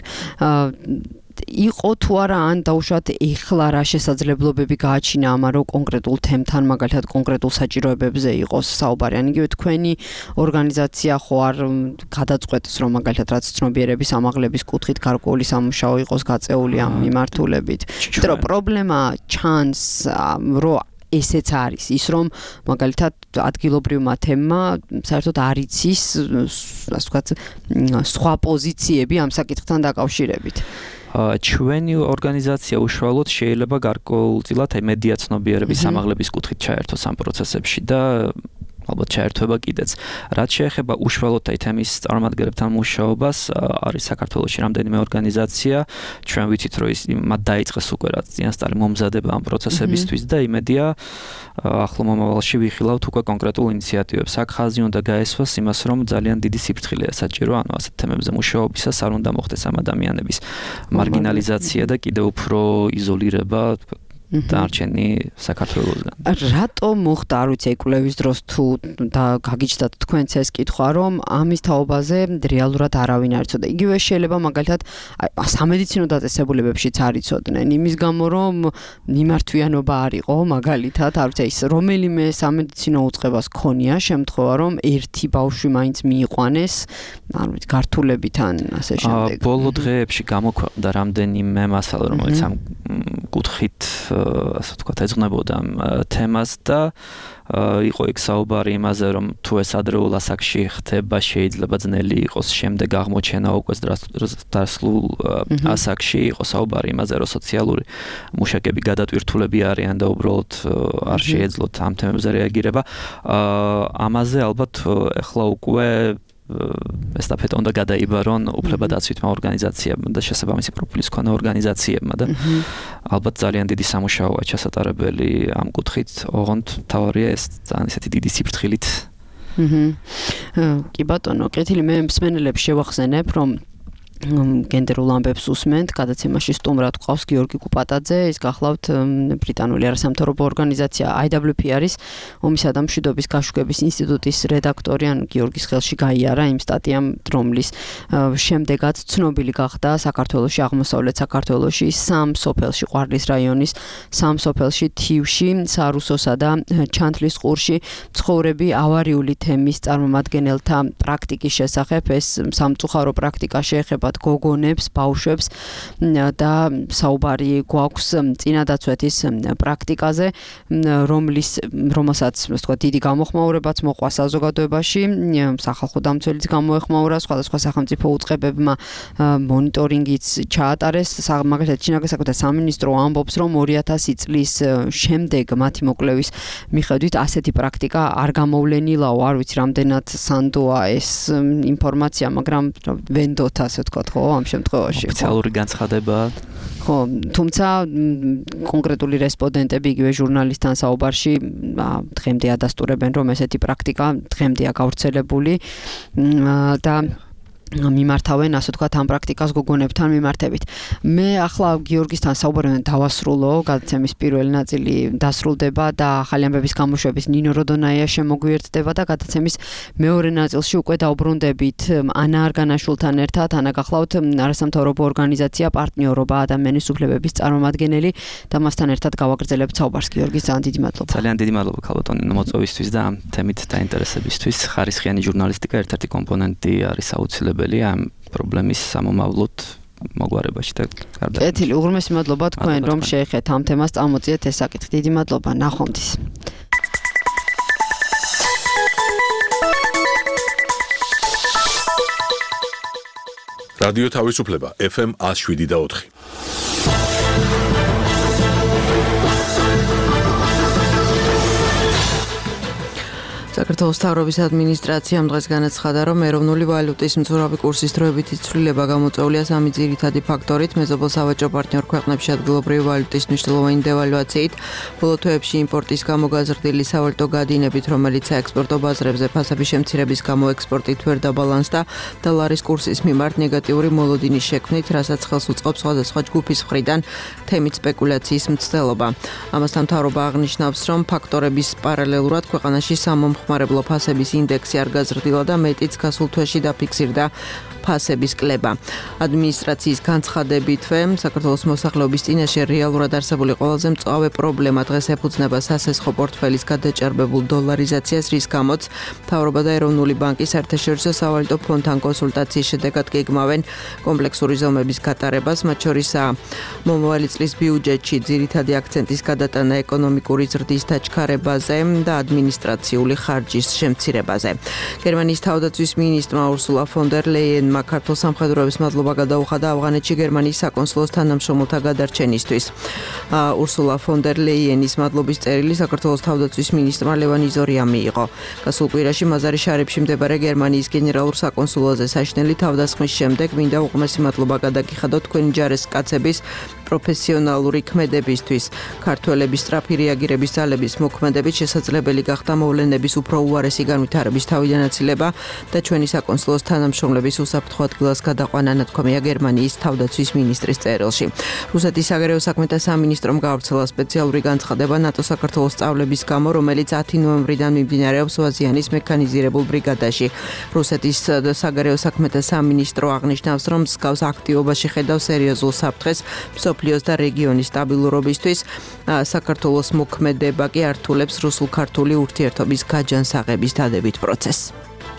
იყო თუ არა ან დაუშვათ ეხლა რა შესაძლებლობები გააჩინა ამან რომ კონკრეტულ თემთან მაგალითად კონკრეტულ საჭიროებებზე იყოს საუბარი. ან იგივე თქვენი ორგანიზაცია ხო არ გადაწყვეტს რომ მაგალითად რაც ცნობიერების ამაღლების კუთხით გარკვეული სამუშაო იყოს გაწეული ამ მიმართულებით. იმიტომ რომ პრობლემა ჩანს რომ ესეც არის ის რომ მაგალითად ადგილობრივმა თემმა საერთოდ არ იცის ასე ვთქვათ სხვა პოზიციები ამ საკითხთან დაკავშირებით. ჩვენი ორგანიზაცია უშუალოდ შეიძლება გარკვეულწილად მედია ცნობიერების ამაღლების კუთხით ჩაერთოს ამ პროცესებში და ალბათ ჩაერთვება კიდეც. რაც შეეხება უშუალოდ აი თემის წარმომადგენლებთან მუშაობას, არის საქართველოში რამდენიმე ორგანიზაცია, ჩვენ ვიცით რომ ის მათ დაიწყეს უკვე რაც წინასწარი მომზადება ამ პროცესებისთვის და იმედია ახლო მომავალში ვიხილავთ უკვე კონკრეტულ ინიციატივებს. აქ ხაზი უნდა გაესვას იმას, რომ ძალიან დიდი სიფრთხილეა საჭირო, ანუ ასეთ თემებზე მუშაობისას არ უნდა მოხდეს ამ ადამიანების მარგინალიზაცია და კიდევ უფრო იზოლირება დარჩენი საქართველოსგან. რატო მოხდა, არ ვიცი, კვლევის დროს თუ და გაგიჩნდათ თქვენც ეს კითხვა, რომ ამის თაობაზე რეალურად არავინ არ იცოდა. იგივე შეიძლება მაგალითად სამედიცინო დაწესებულებებშიც არ იცოდნენ, იმის გამო რომ მიმართვიანობა არ იყო, მაგალითად, არ ვიცი, ის რომელიმე სამედიცინო უწყებას ქონია შემთხვევა, რომ ერთი ბავშვი მაინც მიიყვანეს, არ ვიცი, გართულებით ან ასე შემდეგ. ბოლო დღეებში გამოქვეყნდა რამდენიმე მასალა, რომელიც ამ კუთხით ასე ვთქვათ, ეძღვნებოდა თემას და იყო იქ საუბარი იმაზე, რომ თუ ეს ადრეულ ასაკში ხდება, შეიძლება ძნელი იყოს შემდეგ აღმოჩენა უკვე დასასრულ ასაკში, იყო საუბარი იმაზე, რომ სოციალური მუშაკები გადატვირთულები არიან და უბრალოდ არ შეეძლოთ ამ თემებზე რეაგირება. ამაზე ალბათ ეხლა უკვე ესტაფეტა უნდა გადაიბარონ უფლებადაცვითმა ორგანიზაციებმა და შესაბამისი პროფილის მქონე ორგანიზაციებმა და ალბათ ძალიან დიდი სამუშაოა ჩასატარებელი ამ კუთხით, ოღონდ თავარია ეს ძალიან ისეთი დიდი სიფრთხილით. კი ბატონო, კეთილი, მე მსმენელებს შევახსენებ, რომ გენდერულ ამბებს უსმენთ, გადაცემაში სტუმრად გვყავს გიორგი კუპატაძე, ის გახლავთ ბრიტანული არასამთავრობო ორგანიზაცია IWPR-ის ომისა და მშვიდობის გაშუქების ინსტიტუტის რედაქტორი, ან გიორგის ხელში გაიარა იმ სტატიამ, რომლის შემდეგაც ცნობილი გახდა საქართველოში, აღმოსავლეთ საქართველოში, სამ სოფელში, ყვარლის რაიონის სამ სოფელში, თივში, სარუსოსა და ჩანთლის ყურში ცხოვრები ავარიული თემის წარმომადგენელთა პრაქტიკის შესახებ. ეს სამწუხარო პრაქტიკა შეეხება გოგონებს, ბავშვებს და საუბარი გვაქვს წინადაცვეთის პრაქტიკაზე, რომელსაც ვთქვათ დიდი გამოხმაურებაც მოყვა საზოგადოებაში, სახალხო დამცველიც გამოეხმაურა, სხვადასხვა სახელმწიფო უწყებებმა მონიტორინგიც ჩაატარეს. მაგალითად, შინაგან საქმეთა სამინისტრო ამბობს, რომ 2000 წლის შემდეგ მათი მოკვლევის მიხედვით ასეთი პრაქტიკა არ გამოვლენილაო, არ ვიცი რამდენად სანდოა ეს ინფორმაცია, მაგრამ ვენდოთ ასე ვთქვათ, ხო, ამ შემთხვევაში. ოფიციალური განცხადებაა. ხო, თუმცა კონკრეტული რესპონდენტები იგივე ჟურნალისტთან საუბარში დღემდე ადასტურებენ, რომ ესეთი პრაქტიკა დღემდეა გავრცელებული და მიმართავენ, ასე ვთქვათ, ამ პრაქტიკას გოგონებთან მიმართებით. მე ახლა გიორგისთან საუბარი დავასრულო, გადაცემის პირველი ნაწილი დასრულდება და ახალი ამბების გამოშვების ნინო როდონაია შემოგვიერთდება და გადაცემის მეორე ნაწილში უკვე დაუბრუნდებით ანა არგანაშვილთან ერთად. ანა გახლავთ არასამთავრობო ორგანიზაცია პარტნიორობა ადამიანის უფლებების წარმომადგენელი და მასთან ერთად გავაგრძელებთ საუბარს. გიორგი, ძალიან დიდი მადლობა. ძალიან დიდი მადლობა ქალბატონი მოწვევისთვის და ამ თემით დაინტერესებისთვის. ხარისხიანი ჟურნალისტიკა ერთ-ერთი კომპონენტი არის აუცილებელი ამ პრობლემის სამომავლოდ მოგვარებაში და გარდა. კეთილი, უღრმესი მადლობა თქვენ, რომ შეეხეთ ამ თემას, წამოწიეთ ეს საკითხი. დიდი მადლობა, ნახვამდის. რადიო თავისუფლება FM 107.4. საქართველოს მთავრობის ადმინისტრაციამ დღეს განაცხადა, რომ ეროვნული ვალუტის მცურავი კურსის დროებითი ცვლილება გამოწვეულია სამი ძირითადი ფაქტორით: მეზობელ სავაჭრო პარტნიორ ქვეყნებში ადგილობრივი ვალუტის მნიშვნელოვანი დევალვაციით, ბოლო თვეებში იმპორტის გამო გაზრდილი სავალუტო გადინებით, რომელიც საექსპორტო ბაზრებზე ფასების შემცირების გამო ექსპორტით ვერ დაბალანსდა და ლარის კურსის მიმართ ნეგატიური მოლოდინის შექმნით, რასაც ხელს უწყობს სხვადასხვა ჯგუფის მხრიდან თემით სპეკულაციის მცდელობა. ამასთან მთავრობა აღნიშნავს, რომ ფაქტორების პარალელურად ქვეყანაში მომხმარებლო ფასების ინდექსი არ გაზრდილა და მეტიც გასულ თვეში დაფიქსირდა ფასების კლება. ადმინისტრაციის განცხადებითვე, საქართველოს მოსახლეობის წინაშე რეალურად არსებული ყველაზე მწვავე პრობლემა დღეს ეფუძნება სასესხო პორტფელის გადაჭარბებულ დოლარიზაციას, რის გამოც მთავრობა და ეროვნული ბანკი საერთაშორისო სავალუტო ფონდთან კონსულტაციის შედეგად გეგმავენ კომპლექსური ზომების გატარებას, მათ შორისაა მომავალი წლის ბიუჯეტში ძირითადი აქცენტის გადატანა ეკონომიკური ზრდის დაჩქარებაზე და ადმინისტრაციული ხარჯის შემცირებაზე. გერმანიის თავდაცვის მინისტრმა ურსულა ფონ დერ ლეიენმა ქართულ სამხედროებს მადლობა გადაუხადა ავღანეთში გერმანიის საკონსულოს თანამშრომელთა გადარჩენისთვის. ურსულა ფონ დერ ლეიენის მადლობის წერილი საქართველოს თავდაცვის მინისტრმა ლევან იზორიამ მიიღო. გასულ კვირაში მაზარი შარიფში მდებარე გერმანიის გენერალურ საკონსულოზე საშინელი თავდასხმის შემდეგ მინდა უღმესი მადლობა გადაგიხადოთ თქვენი ჯარისკაცების პროფესიონალური ქმედებისთვის. ქართველების სწრაფი რეაგირების ძალების მოქმედებით შესაძლებელი გახდა მოვლენების უფრო უარესი განვითარების თავიდანაცილება და ჩვენი საკონსულოს თანამშრომლების უსაფრთხო ადგილას გადაყვანა, ნათქვამია გერმანიის თავდაცვის მინისტრის წერილში. რუსეთის საგარეო საქმეთა სამინისტრომ გაავრცელა სპეციალური განცხადება ნატო საქართველოს სწავლების გამო, რომელიც 10 ნოემბრიდან მიმდინარეობს ვაზიანის მექანიზირებულ ბრიგადაში. რუსეთის საგარეო საქმეთა სამინისტრო აღნიშნავს, რომ მსგავს აქტივობა შეხედავს სერიოზულ საფრთხეს მსოფლიოს და რეგიონის სტაბილურობისთვის. საქართველოს მოქმედება კი ართულებს რუსულ-ქართული ურთიერთობის გაჯანსაღების დადებით პროცესს.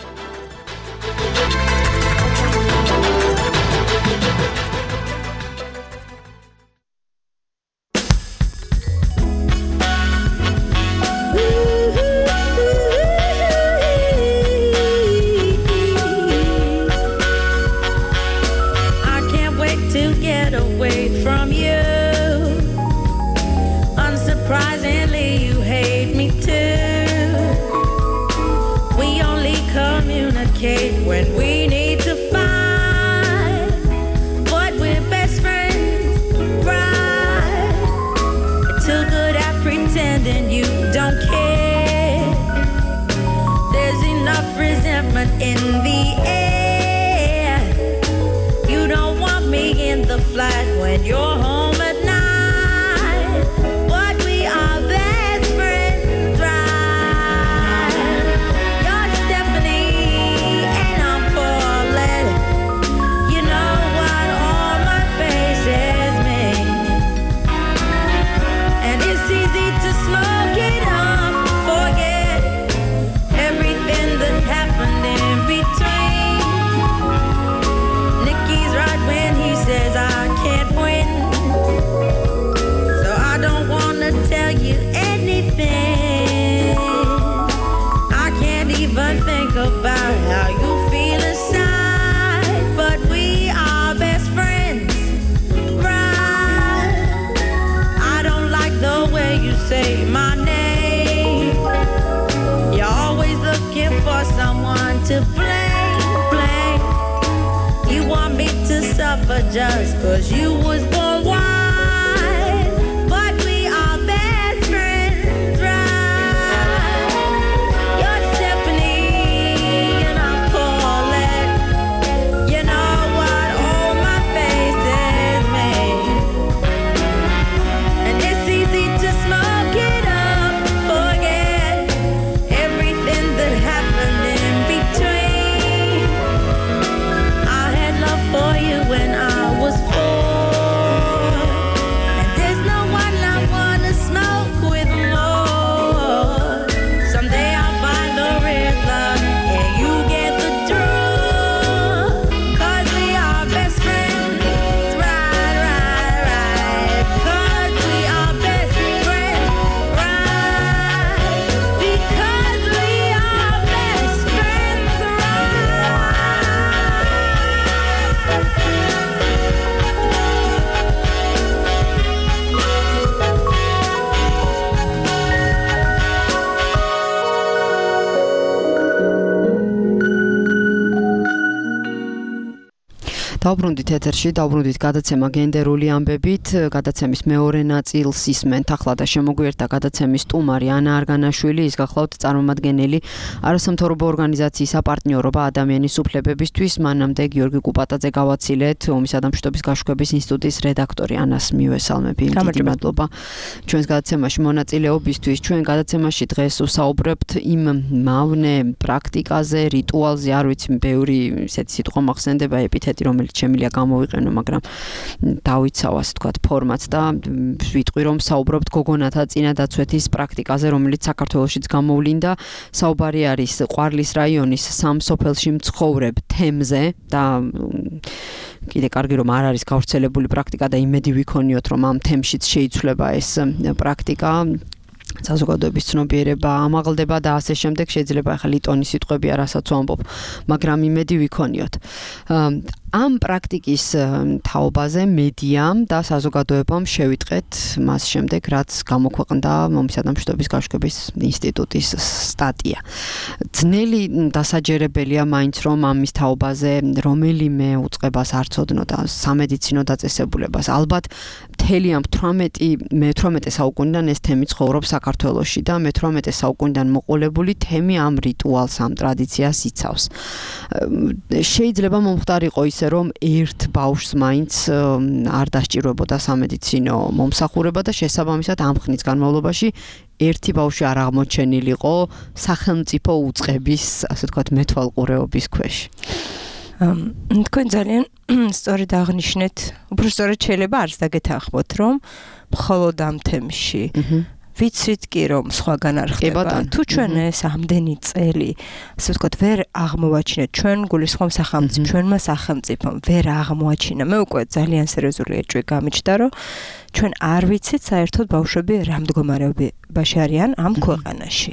Just 'cause you was born wild, but we are best friends, right? You're Stephanie and I'm Paulette. დავბრუნდით ეთერში, დავბრუნდით გადაცემა გენდერული ამბებით, გადაცემის მეორე ნაწილს ისმენთ ახლა და შემოგვიერთდა გადაცემის სტუმარი ანა არგანაშვილი, ის გახლავთ წარმომადგენელი არასამთავრობო ორგანიზაციის საპარტნიორობა ადამიანის უფლებებისთვის, მანამდე გიორგი კუპატაძე გავაცილეთ, ომის ადამიანშტობის გაშუქების ინსტიტუტის რედაქტორი. ანას მივესალმები, დიდი მადლობა ჩვენს გადაცემაში მონაწილეობისთვის. ჩვენ გადაცემაში დღეს ვსაუბრებთ იმ მავნე პრაქტიკაზე, რიტუალზე, არ ვიცი, ბევრი ისეთი სიტყვა მახსენდება, ეპითეტი, რომელიც შემიძლია გამოვიყენო, მაგრამ დავიცავ, ასე ვთქვათ, ფორმატს და ვიტყვი, რომ საუბრობთ გოგონათა წინადაცვეთის პრაქტიკაზე, რომელიც საქართველოშიც გამოვლინდა. საუბარი არის ყვარლის რაიონის სამ სოფელში მცხოვრებ თემზე და კიდე კარგი რომ არ არის გავრცელებული პრაქტიკა და იმედი ვიქონიოთ, რომ ამ თემშიც შეიცვლება ეს პრაქტიკა. საზოგადოების ცნობიერება ამაღლდება და ასე შემდეგ. შეიძლება ახლა ლიტონის სიტყვებია, რასაც ვამბობ, მაგრამ იმედი ვიქონიოთ. ამ პრაქტიკის თაობაზე მედიამ და საზოგადოებამ შევიტყეთ მას შემდეგ, რაც გამოქვეყნდა ომის ადამიანშტობის გაშუქების ინსტიტუტის სტატია. ძნელი დასაჯერებელია მაინც, რომ ამის თაობაზე რომელიმე უწყებას არ ცოდნოდა სამედიცინო დაწესებულებას. ალბათ მთელი ამ 18 საუკუნიდან ეს თემი ცხოვრობს საქართველოში და მე-18 საუკუნიდან მოყოლებული თემი ამ რიტუალს, ამ ტრადიციას იცავს. შეიძლება მომხდარიყო ისე, რომ ერთ ბავშვს მაინც არ დასჭირვებოდა სამედიცინო მომსახურება და შესაბამისად ამ ხნის განმავლობაში ერთი ბავშვი არ აღმოჩენილიყო სახელმწიფო უწყების, ასე ვთქვათ, მეთვალყურეობის ქვეშ. თქვენ ძალიან სწორედ აღნიშნეთ, უბრალოდ სწორედ შეიძლება არც დაგეთანხმოთ, რომ მხოლოდ ამ თემში ვიცით კი რომ სხვაგან არ ხდება. თუ ჩვენ ეს ამდენი წელი, ასე ვთქვათ, ვერ აღმოვაჩინეთ ჩვენ გულისხმობ სახელმწიფო, ჩვენმა სახელმწიფომ ვერ აღმოაჩინა. მე უკვე ძალიან სერიოზული ეჭვი გამიჩნდა, რომ ჩვენ არ ვიცით საერთოდ ბავშვები რა მდგომარეობაში არიან ამ ქვეყანაში.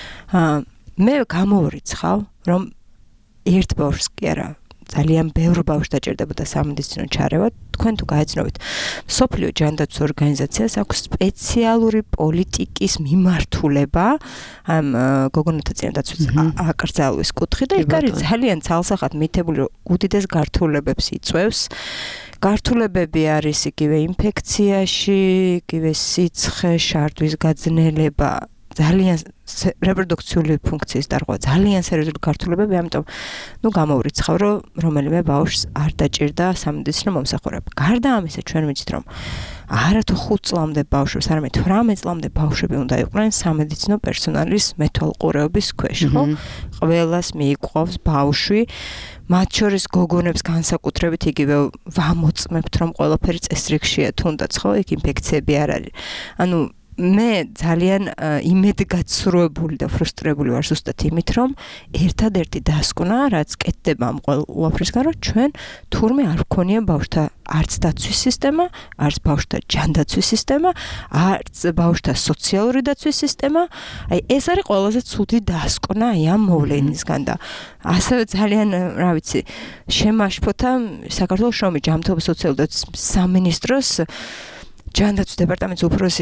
მე გამოვრიცხავ, რომ ერთ ბავშვს კი არა, ძალიან ბევრ ბავშვს დაჭირდებოდა სამედიცინო ჩარევა. თქვენ თუ გაეცნობით, მსოფლიო ჯანდაცვის ორგანიზაციას აქვს სპეციალური პოლიტიკის მიმართულება ამ გოგონათა წინადაცვის აკრძალვის კუთხით და იქ არის ძალიან ცალსახად მითებული, რომ უდიდეს გართულებებს იწვევს. გართულებები არის იგივე ინფექციაში, იგივე სიცხე, შარდვის გაძნელება, ძალიან რეპროდუქციული ფუნქციის დარღვევა, ძალიან სერიოზული გართულებები, ამიტომ გამოვრიცხავ, რომ რომელიმე ბავშვს არ დაჭირდა სამედიცინო მომსახურება. გარდა ამისა, ჩვენ ვიცით, რომ არა თუ 5 წლამდე ბავშვებს, არამედ 18 წლამდე ბავშვები უნდა იყვნენ სამედიცინო პერსონალის მეთვალყურეობის ქვეშ, ხო? ყველას მიიყვავს ბავშვი, მათ შორის გოგონებს განსაკუთრებით იგივე ვამოწმებთ, რომ ყველაფერი წესრიგშია, თუნდაც, ხო, იქ ინფექციები არ არის. ანუ მე ძალიან იმედგაცრუებული და ფრუსტრირებული ვარ ზუსტად იმით, რომ ერთადერთი დასკვნა, რაც კეთდება ამ ყველაფრისგან, რომ ჩვენ თურმე არ გვქონია ბავშვთა არც დაცვის სისტემა, არც ბავშვთა ჯანდაცვის სისტემა, არც ბავშვთა სოციალური დაცვის სისტემა. აი ეს არის ყველაზე ცუდი დასკვნა ამ მოვლენისგან და ასევე ძალიან, რა ვიცი, შემაშფოთა საქართველოს შრომის ჯანმრთელობის სოციალური დაცვის სამინისტროს ჯანდაცვის დეპარტამენტის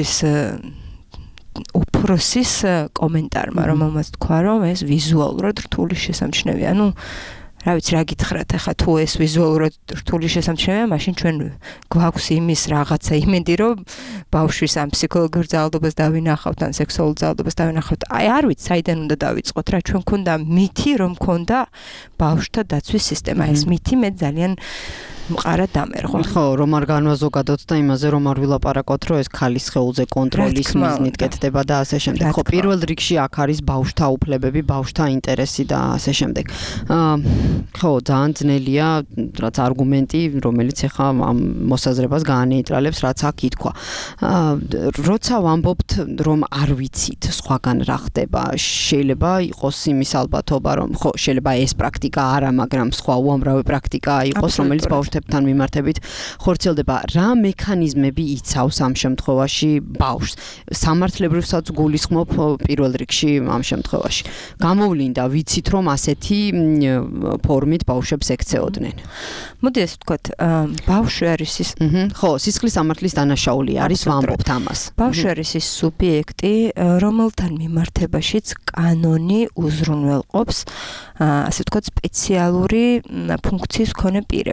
უფროსის კომენტარმა, რომელმაც თქვა, რომ ეს ვიზუალურად რთული შესამჩნევია. ანუ რა ვიცი, რა გითხრათ, ახლა თუ ეს ვიზუალურად რთული შესამჩნევია, მაშინ ჩვენ გვაქვს იმის რაღაცა იმედი, რომ ბავშვის ამ ფსიქოლოგიურ ძალადობას დავინახავთ, ან სექსუალურ ძალადობას დავინახავთ. აი არ ვიცი, საიდან უნდა დავიწყოთ რა, ჩვენ გვქონდა მითი, რომ გვქონდა ბავშვთა დაცვის სისტემა. ეს მითი მე ძალიან მყარად დამერღვა. ხო, რომ არ განვაზოგადოთ და იმაზე რომ არ ვილაპარაკოთ, რომ ეს ქალის სხეულზე კონტროლის მიზნით კეთდება და ასე შემდეგ. ხო, პირველ რიგში აქ არის ბავშვთა უფლებები, ბავშვთა ინტერესი და ასე შემდეგ. ხო, ძალიან ძნელია, რაც არგუმენტი, რომელიც ახლა ამ მოსაზრებას გაანეიტრალებს, რაც აქ ითქვა. როცა ვამბობთ, რომ არ ვიცით სხვაგან რა ხდება, შეიძლება იყოს იმის ალბათობა, რომ ხო, შეიძლება ეს პრაქტიკა არა, მაგრამ სხვა უამრავი პრაქტიკა იყოს, რომელიც ბავშვებთან მიმართებით ხორციელდება. რა მექანიზმები იცავს ამ შემთხვევაში ბავშვს? სამართლებრივსაც გულისხმობ პირველ რიგში ამ შემთხვევაში. გამოვლინდა, ვიცით, რომ ასეთი ფორმით ბავშვებს ექცეოდნენ. მოდი ასე ვთქვათ, ბავშვი არის ის, ხო, სისხლის სამართლის დანაშაული არის, ვამბობთ ამას. ბავშვი არის ის სუბიექტი, რომელთან მიმართებაშიც კანონი უზრუნველყოფს, ასე ვთქვათ, სპეციალური ფუნქციის მქონე პირებს,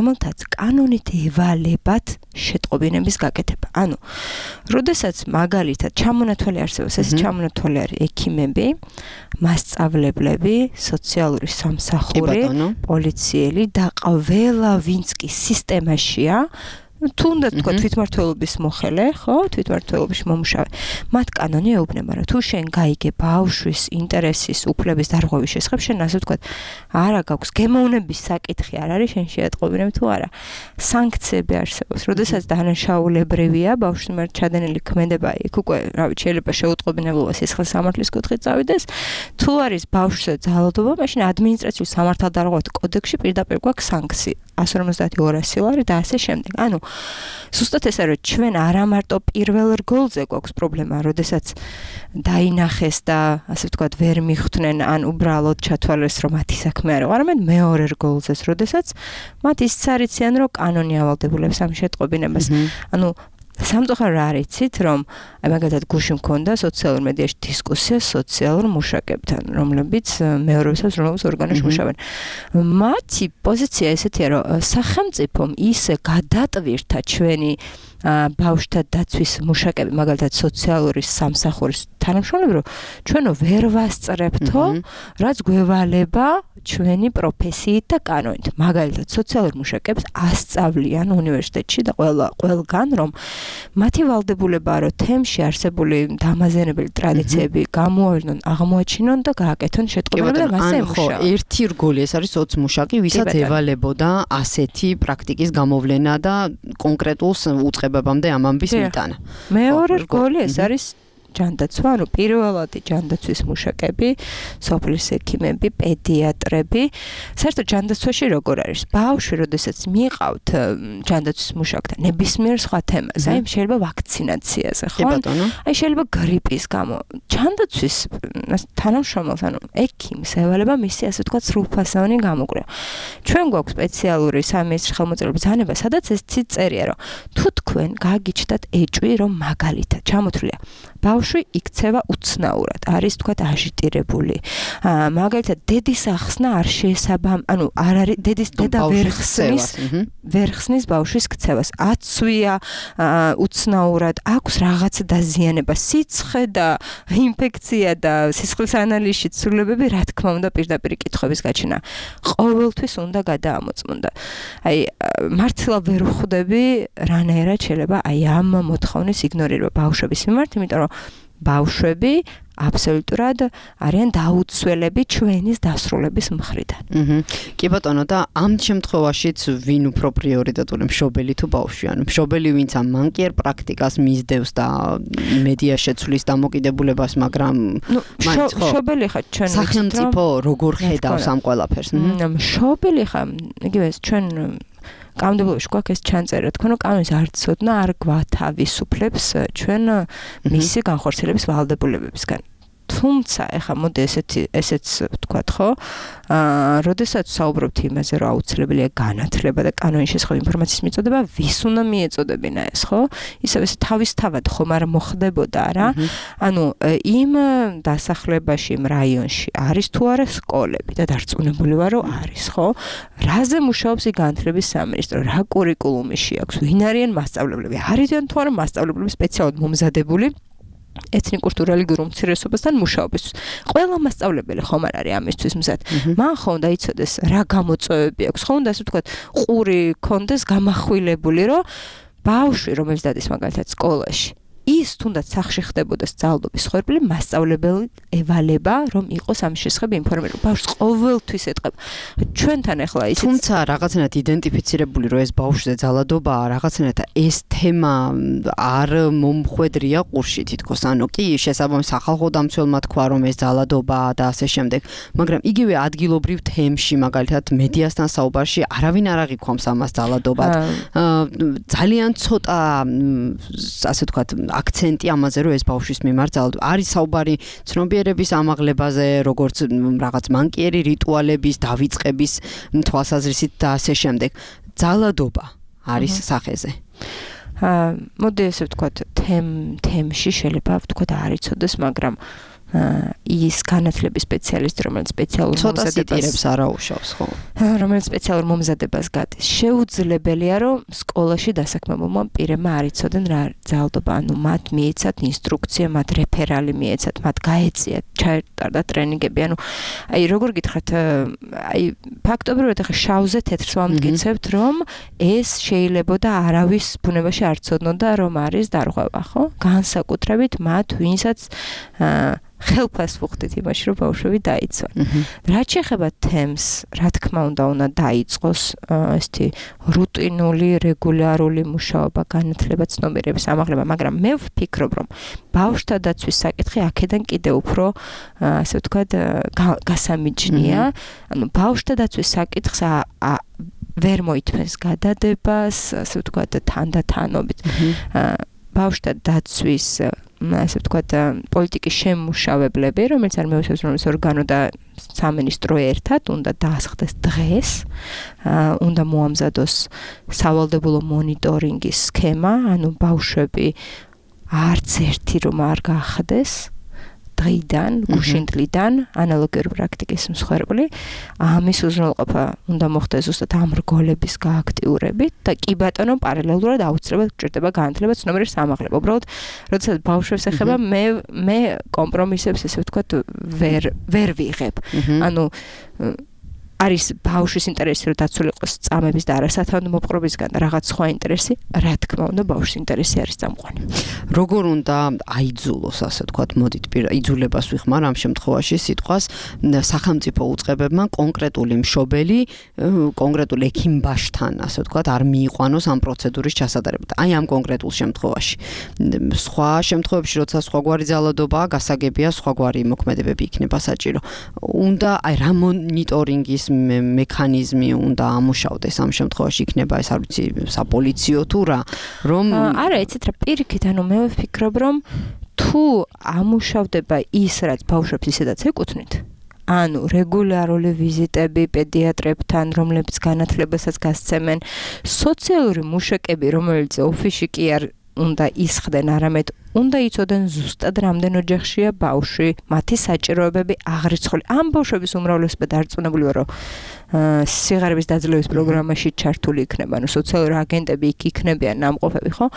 რომელთაც კანონით ევალებათ შეტყობინების გაკეთება. ანუ, როდესაც მაგალითად ჩამონათვალი არსებობს, ეს ჩამონათვალი არის ექიმები, მასწავლებლები, სოციალური სამსახური, პოლიციელი და ყველა ვინც კი სისტემაშია, თუნდაც თქვა თვითმმართველობის მოხელე, ხო, თვითმმართველობის მომუშავე. მათ კანონი ეუბნება, რომ თუ შენ გაიგე ბავშვის ინტერესის უფლების დარღვევის შესახებ, შენ ასე ვთქვათ, არა გაქვს გემოვნების საკითხი არ არის, შენ შეატყობინებ თუ არა. სანქციები არსებობს, როდესაც დანაშაულებრივია ბავშვის მიმართ ჩადენილი ქმედება, იქ უკვე, რა ვიცი, შეიძლება შეუტყობინებლობა სისხლის სამართლის კუთხით წავიდეს. თუ არის ბავშვზე ძალადობა, მაშინ ადმინისტრაციულ სამართალდარღვევით კოდექსში პირდაპირ გვაქვს სანქცია. 152 ლარი და ასე შემდეგ. ანუ ზუსტად ესა რომ ჩვენ არა მარტო პირველ რგოლზე გვაქვს პრობლემა, როდესაც დაინახეს და ასე ვთქვათ ვერ მიხვდნენ ან უბრალოდ ჩათვალეს რომ მათი საქმე არ არის, არამედ მეორე რგოლზეც, როდესაც მათ ისიც არიციან რომ კანონი ავალდებულებს ამ შეტყობინებას. ანუ სამწუხაროდ რა არიცით, რომ აი მაგალითად გუში მქონდა სოციალურ მედიაში დისკუსია სოციალურ მუშაკებთან, რომლებიც მეორეულს რომლებიც ორგანოში მუშაობენ. მათი პოზიცია ესეთია, რომ სახელმწიფომ ისე გადატვირთა ჩვენი ბავშვთა დაცვის მუშაკები, მაგალითად სოციალური სამსახურის თანამშრომლები, რომ ჩვენო ვერ ვასწრებთო, რაც გვევალება ჩვენი პროფესიით და კანონით. მაგალითად სოციალურ მუშაკებს ასწავლიან უნივერსიტეტში და ყველგან, რომ მათი ვალდებულებაა, რომ თემში არსებული დამაზიანებელი ტრადიციები გამოავლინონ, აღმოაჩინონ და გააკეთონ შეტყობინება და მასე მუშაობენ. ერთი რგოლი ეს არის სოცმუშაკი, ვისაც ევალებოდა ასეთი პრაქტიკის გამოვლენა და კონკრეტულ უწყებებამდე ამ ამბის მიტანა. მეორე რგოლი ეს არის ჯანდაცვა, ანუ პირველადი ჯანდაცვის მუშაკები, სოფლის ექიმები, პედიატრები. საერთოდ ჯანდაცვაში როგორ არის? ბავშვი, როდესაც მიიყავთ ჯანდაცვის მუშაკთან, ნებისმიერ სხვა თემაზე, აი შეიძლება ვაქცინაციაზე, ხო? აი შეიძლება გრიპის გამო. ჯანდაცვის თანამშრომელს, ანუ ექიმს ევალება მისი ასე ვთქვათ სრულფასოვანი გამოკვლევა. ჩვენ გვაქვს სპეციალური სამინისტრო ხელმოწერილი ბრძანება, სადაც ეს წერია, რომ თუ თქვენ გაგიჩნდათ ეჭვი, რომ მაგალითად ჩამოთვლია ბავშვი იქცევა უცნაურად, არის თქვათ აჟიტირებული. მაგალითად, დედის ახსნა არ შეესაბამება, ანუ არ არის დედა ვერ ხსნის ბავშვის ქცევას. აცვია უცნაურად, აქვს რაღაც დაზიანება, სიცხე და ინფექცია და სისხლის ანალიზში ცვლილებები, რა თქმა უნდა, პირდაპირ კითხვების გაჩენა. ყოველთვის უნდა გადაამოწმუნდა. აი, მართლა ვერ ვხვდები, რანაირად შეიძლება აი ამ მოთხოვნის იგნორირება ბავშვების მიმართ, იმიტომ რომ ბავშვები აბსოლუტურად არიან დაუცველები ჩვენის დასრულების მხრიდან. კი ბატონო, და ამ შემთხვევაშიც ვინ უფრო პრიორიტეტული, მშობელი თუ ბავშვი? ანუ მშობელი ვინც ამ მანკიერ პრაქტიკას მისდევს და მედია შეცვლის დამოკიდებულებას, მაგრამ მშობელი ხა ჩვენ სახელმწიფო როგორ ხედავს ამ ყველაფერს? მშობელი ხა, იგივე ჩვენ კანონმდებლობაში გვაქვს ეს ჩანწერა, თქო, რომ კანონის არ ცოდნა არ გვათავისუფლებს ჩვენ მისი განხორციელების ვალდებულებებისგან. თუმცა, ეხლა მოდი ესეც ვთქვათ, ხო? როდესაც საუბრობთ იმაზე, რომ აუცილებელია განათლება და კანონის შესახებ ინფორმაციის მიწოდება, ვის უნდა მიეწოდებინა ეს, ხო? ისევ ეს თავისთავად ხომ არ მოხდებოდა რა? ანუ იმ დასახლებაში, იმ რაიონში არის თუ არა სკოლები და დარწმუნებული ვარ, რომ არის, ხო? რაზე მუშაობს იქ განათლების სამინისტრო, რა კურიკულუმი შეაქვს, ვინ არიან მასწავლებლები? არიან თუ არა მასწავლებლები სპეციალურად მომზადებული ეთნიკურ თუ რელიგიურ უმცირესობასთან მუშაობისთვის. ყველა მასწავლებელი ხომ არ არის ამისთვის მზად. მან ხომ უნდა იცოდეს რა გამოწვევები აქვს, ხომ უნდა ასე ვთქვათ, ყური კონდეს გამახვილებული, რომ ბავშვი, რომელიც დადის მაგალითად სკოლაში, ის თუნდაც სახში ხდებოდეს ძალადობის ხორბლი, მასწავლებელი ევალება, რომ იყოს ამ შესახებ ინფორმირებული. ბავშვს ყოველთვის ეტყობა. ჩვენთან ახლა ისიც თუმცა რაღაცნაირად იდენტიფიცირებული, რომ ეს ბავშვზე ძალადობაა, რაღაცნაირად ეს თემა არ მომხვედრია ყურში თითქოს. ანუ კი შესაბამის სახალხო დამცველმა თქვა, რომ ეს ძალადობაა და ასე შემდეგ, მაგრამ იგივე ადგილობრივ თემში, მაგალითად მედიასთან საუბარში არავინ არ აღიქვამს ამას ძალადობად. ძალიან ცოტა ასე ვთქვათ აქცენტი ამაზე, რომ ეს ბავშვის მიმართ ძალადობა. არის საუბარი ცნობიერების ამაღლებაზე, როგორც რაღაც მანკიერი რიტუალების, დავიწყების თვალსაზრისით და ასე შემდეგ. ძალადობა არის სახეზე. მოდი ესე ვთქვათ, თემში შეიძლება ვთქვათ არ იცოდეს, მაგრამ ის განათლების სპეციალისტი, რომელიც სპეციალურ მომზადებას არაუშავს, ხო? რომელიც სპეციალურ მომზადებას გადის. შეუძლებელია, რომ სკოლაში დასაქმებულმა პირებმა არ იცოდნენ რა ძალდობა, მათ მიეცათ ინსტრუქცია, მათ რეფერალი მიეცათ, მათ გაეწიათ, ჩაეტარდა ტრენინგები, როგორ გითხრათ, ფაქტობრივად ახლა შავზე თეთრს ვამტკიცებთ, რომ ეს შეიძლება და არავის ბუნებაში არ ცოდნოდა, რომ არის დარღვევა, ხო? განსაკუთრებით მათ, ვინცაც ხელფას ვუხდით იმაში, რომ ბავშვები დაიცვან. რაც შეეხება თემს, რა თქმა უნდა დაიწყოს ესეთი რუტინული, რეგულარული მუშაობა, განათლება, ცნობიერების ამაღლება, მაგრამ მე ვფიქრობ, რომ ბავშვთა დაცვის საკითხი აქედან კიდევ უფრო, ასე ვთქვათ, გასამიჯნია. ბავშვთა დაცვის საკითხს ვერ მოითმენს გადადებას, ასე ვთქვათ, თანდათანობით. ბავშვთა დაცვის ასე ვთქვათ, პოლიტიკის შემმუშავებლები, რომელიც არ მეუშავს, რომ ეს ორგანო და სამინისტრო ერთად უნდა დაასხდეს დღეს, უნდა მოამზადოს სავალდებულო მონიტორინგის სქემა, ბავშვები არც ერთი რომ არ გაახდეს დღიდან, გუშინდლიდან, ანალოგიური პრაქტიკის მსხვერპლი, ამის უზრუნველყოფა უნდა მოხდეს ზუსტად ამ რგოლების გააქტიურებით და კი ბატონო პარალელურად აუცილებლად გჭირდება განათლება, ცნობიერების ამაღლება. უბრალოდ, როდესაც ბავშვებს ეხება, მე კომპრომისებს, ესე ვთქვათ, ვერ ვიღებ. არის ბავშვის ინტერესი, რომ დაცული იყოს წამების და არასათანადო მოპყრობისგან და რაღაც სხვა ინტერესი, რა თქმა უნდა, ბავშვის ინტერესი არის წამყვანი. როგორ უნდა აიძულოს, ასე ვთქვათ, მოდით იძულებას ვიხმარ ამ შემთხვევაში სიტყვას სახელმწიფო უწყებებმა კონკრეტული მშობელი, კონკრეტულ ექიმბაშთან, ასე ვთქვათ, არ მიიყვანოს ამ პროცედურის ჩასატარებლად. აი ამ კონკრეტულ შემთხვევაში. სხვა შემთხვევებში, როცა სხვაგვარი ძალადობაა, გასაგებია, სხვაგვარი მოქმედებები იქნება საჭირო. უნდა აი რა მონიტორინგის მექანიზმი უნდა ამუშავდეს ამ შემთხვევაში იქნება ეს არ ვიცი საპოლიციო თუ რა რომ არა იცით რა პირიქით მე ვფიქრობ რომ თუ ამუშავდება ის რაც ბავშვებს ისედაც ეკუთვნით რეგულარული ვიზიტები პედიატრებთან რომლებიც განათლებასაც გასცემენ სოციალური მუშაკები რომელიც ოფისში კი არ უნდა ისხდნენ არამედ უნდა იცოდნენ ზუსტად რამდენ ოჯახშია ბავშვი, მათი საჭიროებები აღრიცხული. ამ ბავშვების უმრავლესობა დარწმუნებული ვარ, რომ სიღარიბის დაძლევის პროგრამაში ჩართული იქნება, სოციალური აგენტები იქ იქნებიან ნამყოფები, ხო?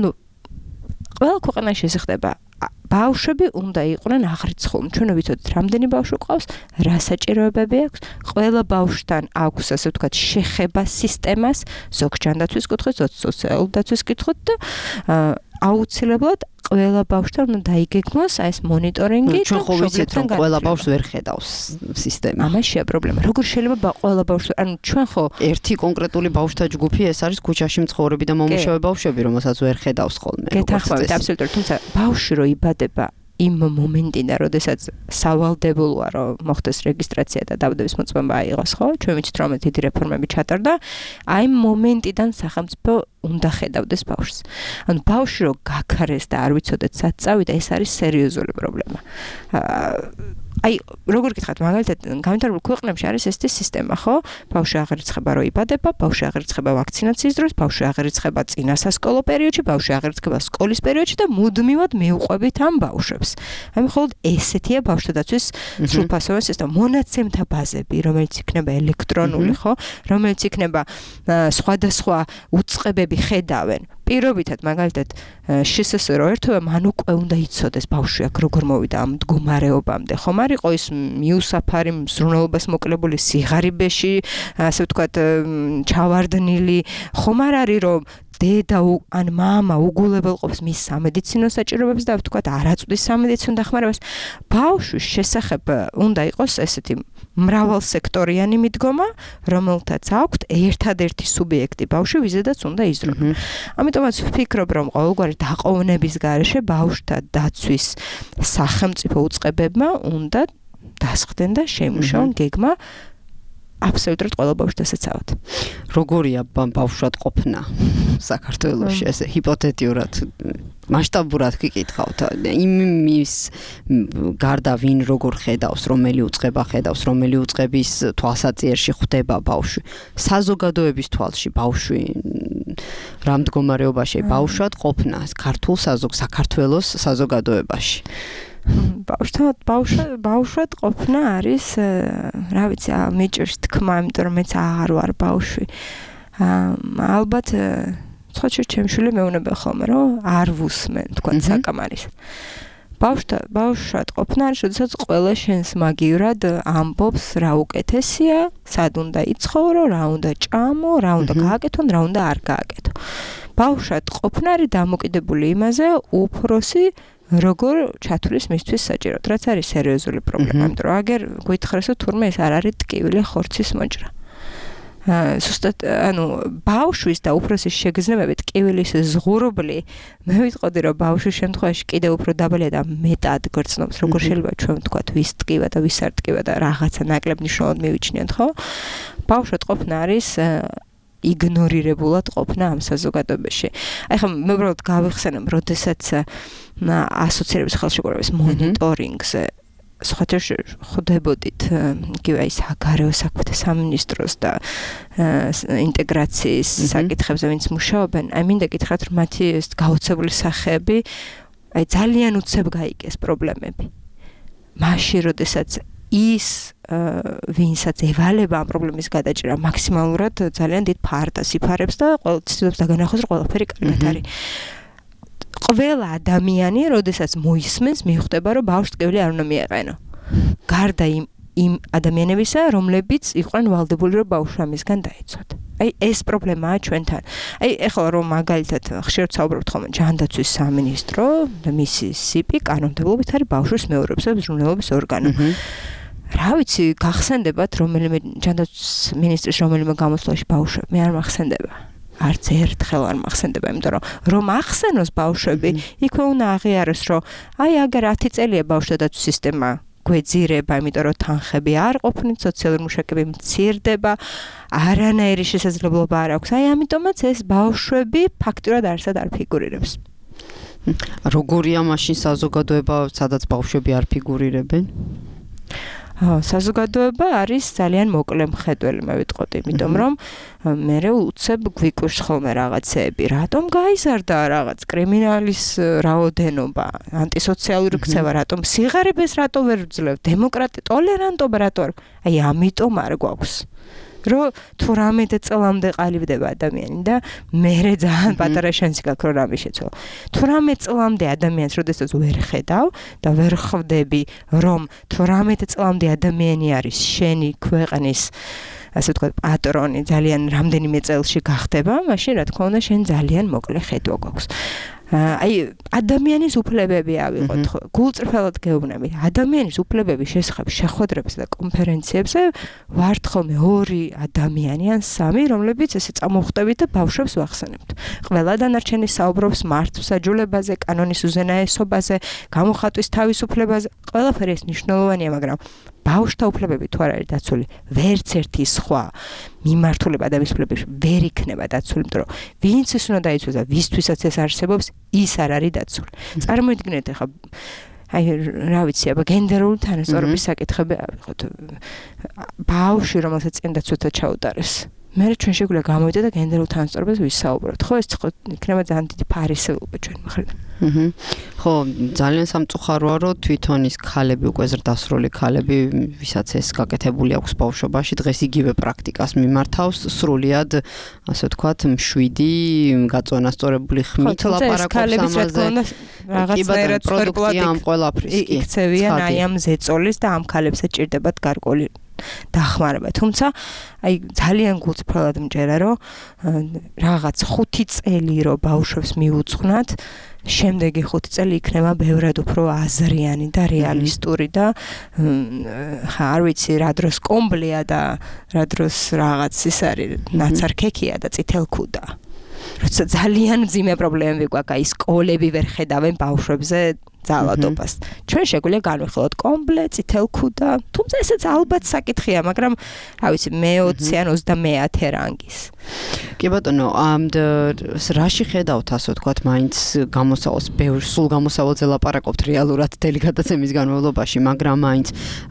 ყველა ქვეყანაში ეს ხდება. ბავშვები უნდა იყვნენ აღრიცხული. ჩვენ ვიცოდით, რამდენი ბავშვი ყავს, რა საჭიროებები აქვს. ყველა ბავშვთან აქვს, ასე ვთქვათ, შეხება სისტემას, ზოგ ჯანდაცვის კუთხით, ზოგ სოციალურ დაცვის კუთხით და აუცილებლად ყველა ბავშვთან უნდა დაიგეგმოს ეს მონიტორინგი ჩვენ ხო ვიცით რომ ყველა ბავშვს ვერ ხედავს სისტემა. ამაშია პრობლემა. როგორ შეიძლება ყველა ბავშვს, ჩვენ ხო ერთი კონკრეტული ბავშვთა ჯგუფი ეს არის ქუჩაში მცხოვრები და მომუშავე ბავშვები, რომელსაც ვერ ხედავს ხოლმე. გეთანხმებით, აბსოლუტურად, თუმცა ბავშვი რო იბადება იმ მომენტიდან, როდესაც სავალდებულოა რომ მოხდეს რეგისტრაცია და დაბადების მოწმობა აიღოს, ხო? ჩვენ ვიცით რომ დიდი რეფორმები ჩატარდა, აი იმ მომენტიდან სახელმწიფო უნდა ხედავდეს ბავშვს. ბავშვი რო გაქარეს და არ ვიცოდეთ სად წავიდა, ეს არის სერიოზული პრობლემა. აი, როგორ გითხრათ, მაგალითად, განვითარებულ ქვეყნებში არის ესეთი სისტემა, ხო? ბავშვი აღერიცხება რო იბადება, ბავშვი აღერიცხება ვაქცინაციის დროს, ბავშვი აღერიცხება წინა სასკოლო პერიოდში, ბავშვი აღერიცხება სკოლის პერიოდში და მუდმივად მივყვებით ამ ბავშვებს. აი, მხოლოდ ესეთია ბავშვთა დაცვის სრულფასოვანი სისტემა. მონაცემთა ბაზები, რომელიც იქნება ელექტრონული, ხო? რომელიც იქნება სხვადასხვა უწყებები ხედავენ. პირობითად, მაგალითად, შესაძლოა რომ ერთობა მან უკვე უნდა იცოდეს ბავშვი აქ როგორ მოვიდა ამ მდგომარეობამდე. ხომ არ იყო ის მიუსაფარი მზრუნველობას მოკლებული სიღარიბეში, ასე ვთქვათ, ჩავარდნილი. ხომ არ არის რომ დედა ან მამა უგულებელყოფს მის სამედიცინო საჭიროებებს და ვთქვათ არაწვდის სამედიცინო დახმარებას. ბავშვის შესახებ უნდა იყოს ესეთი მრავალსექტორიანი მიდგომა, რომელთაც აქვთ ერთადერთი სუბიექტი ბავშვი, ვიზედაც უნდა იზრუნოს. ამიტომაც ვფიქრობ, რომ ყოველგვარი დაყოვნების გარეშე ბავშვთა დაცვის სახელმწიფო უწყებებმა უნდა დასხდნენ და შეიმუშაონ გეგმა აბსოლუტურად ყველა ბავშვს დასაცავად. როგორია ბავშვად ყოფნა საქართველოში, ესე ჰიპოთეტიურად, მასშტაბურად გიკითხავთ. იმის გარდა ვინ როგორ ხედავს, რომელი უწყება ხედავს, რომელი უწყების თვალსაჩინში ხვდება ბავშვი. საზოგადოების თვალში ბავშვი რა მდგომარეობაში ბავშვად ყოფნა ქართულ საქართველოს საზოგადოებაში. ბავშვად ყოფნა არის, რა ვიცი, მიჭირს თქმა, იმიტომ რომ მეც აღარ ვარ ბავშვი. ალბათ ცოტა ჩემშვილი მეუბნება ხოლმე, რომ არ ვუსმენ, თქვა საკამარის. ბავშვად ყოფნა არის, როდესაც ყველა შენს მაგივრად ამბობს, რა უკეთესია, სად უნდა იცხოვრო, რა უნდა ჭამო, რა უნდა გააკეთო, რა უნდა არ გააკეთო. ბავშვად ყოფნა არის დამოკიდებული იმაზე, უფროსი როგორ ჩათვლის მისთვის საჭიროდ, რაც არის სერიოზული პრობლემა, იმიტომ რომ აგერ გითხრას, რომ თურმე ეს არ არის ტკივილი ხორცის მოჭრა. Სუსტად, ბავშვის და უფროსის შეგრძნებები ტკივილის ზღურობლი, მე ვიტყოდი, რომ ბავშვის შემთხვევაში კიდევ უფრო დაბალია და მეტად გრძნობს, როგორ შეიძლება ჩვენ ვთქვათ, ვის ტკივა და ვის არ ტკივა და რაღაცა ნაკლებ მნიშვნელოვნად მივიჩნიოთ, ხო? ბავშვად ყოფნა არის იგნორირებულად ყოფნა ამ საზოგადოებაში. აი ხა მე უბრალოდ გავიხსენებ, როდესაც ასოცირების ხელშეკრულების მონიტორინგზე სხვათა ხვდებოდით იგივე აი საგარეო საქმეთა სამინისტროს და ინტეგრაციის საკითხებზე ვინც მუშაობენ, აი მინდა გითხრათ, რომ მათი ეს გაოცებული სახეები აი ძალიან უცებ გაიგეს პრობლემები. მაშინ როდესაც ის ვინსაც ევალება ამ პრობლემის გადაჭრა მაქსიმალურად ძალიან დიდ ფარდას იფარებს და ცდილობს დაგანახოს, რომ ყველაფერი კარგად არის. ყველა ადამიანი, როდესაც მოისმენს, მიხვდება, რომ ბავშვს ტკივილი არ უნდა მიეყენო. გარდა იმ ადამიანებისა, რომლებიც იყვნენ ვალდებული, რომ ბავშვი ამისგან დაიცვათ. აი ეს პრობლემაა ჩვენთან. აი ეხლა რომ მაგალითად ხშირად საუბრობთ ხოლმე ჯანდაცვის სამინისტრო და მისი სიპი კანონმდებლობით არის ბავშვის მეურვეობისა და ზრუნველობის ორგანო. რა ვიცი, გახსენდებათ რომელიმე ჯანდაცვის მინისტრის რომელიმე გამოსვლაში ბავშვები, მე არ მახსენდება. არც ერთხელ არ მახსენდება, იმიტომ რომ ახსენოს ბავშვები, იქვე უნდა აღიაროს, რომ აი აგერ 10 წელია ბავშვთა დაცვის სისტემა გვეძირება, იმიტომ რომ თანხები არ ყოფნით, სოციალური მუშაკები მცირდება, არანაირი შესაძლებლობა არ აქვს. აი ამიტომაც ეს ბავშვები ფაქტურად არსად არ ფიგურირებს. როგორია მაშინ საზოგადოება, სადაც ბავშვები არ ფიგურირებენ? საზოგადოება არის ძალიან მოკლე მხედველი, მე ვიტყოდი, იმიტომ რომ მე უცებ გვიკვირს ხოლმე რაღაცეები, რატომ გაიზარდა რაღაც კრიმინალის რაოდენობა, ანტისოციალური ქცევა, რატომ სიღარიბეს რატო ვერ ვძლევ, დემოკრატია, ტოლერანტობა რატო არ, აი ამიტომ არ გვაქვს. რომ 18 წლამდე ყალიბდება ადამიანი და მერე ძალიან პატარა შანსი გაქვს რომ რამე შეცვალო. 18 წლამდე ადამიანს როდესაც ვერ ხედავ და ვერ ხვდები რომ 18 წლამდე ადამიანი არის შენი ქვეყნის ასე ვთქვათ პატრონი ძალიან რამდენიმე წელში გახდება, მაშინ რა თქმა უნდა შენ ძალიან მოკლე ხედვა გვაქვს. აი ადამიანის უფლებები ავიღოთ, გულწრფელად გეუბნები. ადამიანის უფლებების შესახებ შეხვედრებზე და კონფერენციებზე ვართ ხოლმე 2 ადამიანი ან 3, რომლებიც ესე წამოხვდებით და ბავშვებს ვახსენებთ. ყველა დანარჩენი საუბრობს მართლმსაჯულებაზე, კანონის უზენაესობაზე, გამოხატვის თავისუფლებაზე. ყველაფერი ეს მნიშვნელოვანია, მაგრამ ბავშვთა უფლებები თუ არ არის დაცული, ვერც ერთი სხვა მიმართულება ადამიანის უფლებებში ვერ იქნება დაცული, იმიტომ რომ ვინც ის უნდა დაიცვას და ვისთვისაც ეს არსებობს, ის არ არის დაცული. წარმოიდგინეთ ახლა აი რა ვიცი, აბა გენდერული თანასწორობის საკითხები ავიღოთ. ბავშვი, რომელსაც წინ დაცვათა ჩაუტარეს. მე ჩვენ შეგვიძლია გამოვიდეთ და გენდერულ თანასწორობაზე ვისაუბროთ. ხო, ეს იქნება ძალიან დიდი ფარისეულობა ჩვენ მხრიდან. ხო, ძალიან სამწუხაროა, რომ თვითონ ის ქალები, უკვე ზრდასრული ქალები, ვისაც ეს გაკეთებული აქვს ბავშვობაში, დღეს იგივე პრაქტიკას მიმართავს, სრულიად, ასე ვთქვათ, მშვიდი, გაწონასწორებული ხმით ლაპარაკობს ამაზე. რაღაცნაირად პროდუქტია ამ ყველაფრის. იქცევიან აი ამ ზეწოლის და ამ ქალებსაც ჭირდებათ გარკვეული დახმარება. თუმცა აი ძალიან გულწრფელად მჯერა, რომ რაღაც 5 წელი რომ ბავშვებს მიუძღვნათ, შემდეგი 5 წელი იქნება ბევრად უფრო აზრიანი და რეალისტური და ხა არ ვიცი რა დროს კომბლია და რა დროს რაღაც ის არის ნაცარქექია და წითელქუდა. როცა ძალიან მძიმე პრობლემები გვაქვს, აი სკოლები ვერ ხედავენ ბავშვებზე ძალადობას. ჩვენ შეგვიძლია განვიხილოთ კომბლე, წითელქუდა, თუმცა ესეც ალბათ საკითხია, მაგრამ რა ვიცი, მე-20 ან 30 რანგის. კი ბატონო, რაში ხედავთ, ასე ვთქვათ, მაინც გამოსავალს, ბევრ სულ გამოსავალზე ლაპარაკობთ რეალურად დელეგატაციის განმავლობაში, მაგრამ მაინც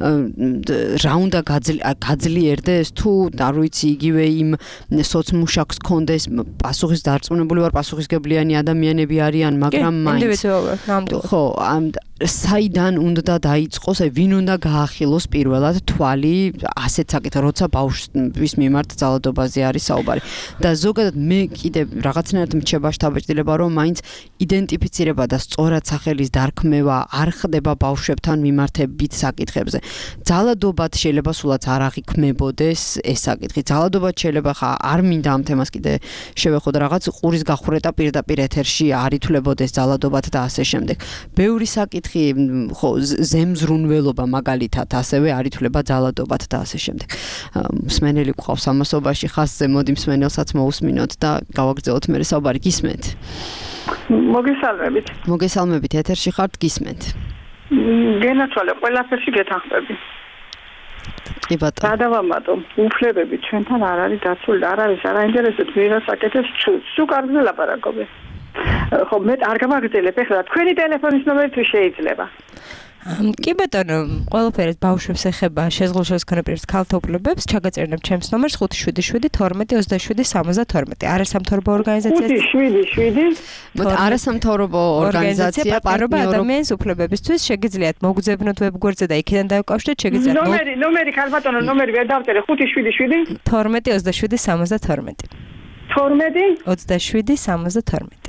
რა უნდა გაძლიერდეს თუ არ ვიცი, იგივე იმ სოცმუშაკს კონდეს პასუხის დარწმუნებული ვარ, პასუხისგებლიანი ადამიანები არიან, მაგრამ მაინც ინდივიდუალურად, ნამდვილად. ხო, საიდან უნდა დაიწყოს, ვინ უნდა გაახილოს პირველად თვალი ასეთ საკითხზე, როცა ბავშვის მიმართ ძალადობაზე არის საუბარი. და ზოგადად მე კიდე რაღაცნაირად მრჩება შთაბეჭდილება, რომ მაინც იდენტიფიცირება და სწორად სახელის დარქმევა არ ხდება ბავშვებთან მიმართებით საკითხებზე. ძალადობად შეიძლება სულაც არ აღიქმებოდეს ეს საკითხი. ძალადობად შეიძლება ხა არ მინდა ამ თემას კიდე შევეხო და რაღაც ყურის გახურეტა პირდაპირ ეთერში არ ითვლებოდეს ძალადობად და ასე შემდეგ. ბევრი საკითხი ხო ზემზრუნველობა მაგალითად ასევე არ ითვლება ძალადობად და ასე შემდეგ. მსმენელი გვყავს ამასობაში ხასზე, მოდი მსმენელსაც მოусმინოთ და გავაგრძელოთ მე საუბარი. გისმენთ? მოგესალმებით. მოგესალმებით, ეთერში ხართ, გისმენთ. გენაცვალე, ყველაფერში გეთანხმები. კი ბატონო. გადავამატო, უფლებები ჩვენთან არ არის დაცული, არ არის არაინტერესებს ვიღაც აკეთებს ჩულს. სულ კარგზე ლაპარაკობ. ხო, მე არ გავაგრძელებ ახლა თქვენი ტელეფონის ნომერი თუ შეიძლება. კი ბატონო, ყველაფერს ბავშვებს ეხება შეზღუდულშეზღუდულებს ქალთა უფლებებს, ჩაგაწერნებ ჩემს ნომერს 577-27-72. არასამთავრობო ორგანიზაცია 577. მოდი არასამთავრობო ორგანიზაცია პარტნიორობა ადამიანის უფლებებისთვის შეგიძლიათ მოგძებნოთ ვებგვერდზე და იქიდან დავკავშირდეთ, შეგიძლიათ ნომერი ქალბატონო, ნომერი ვერ დავწერე 577 12-27-72. 12 27-72.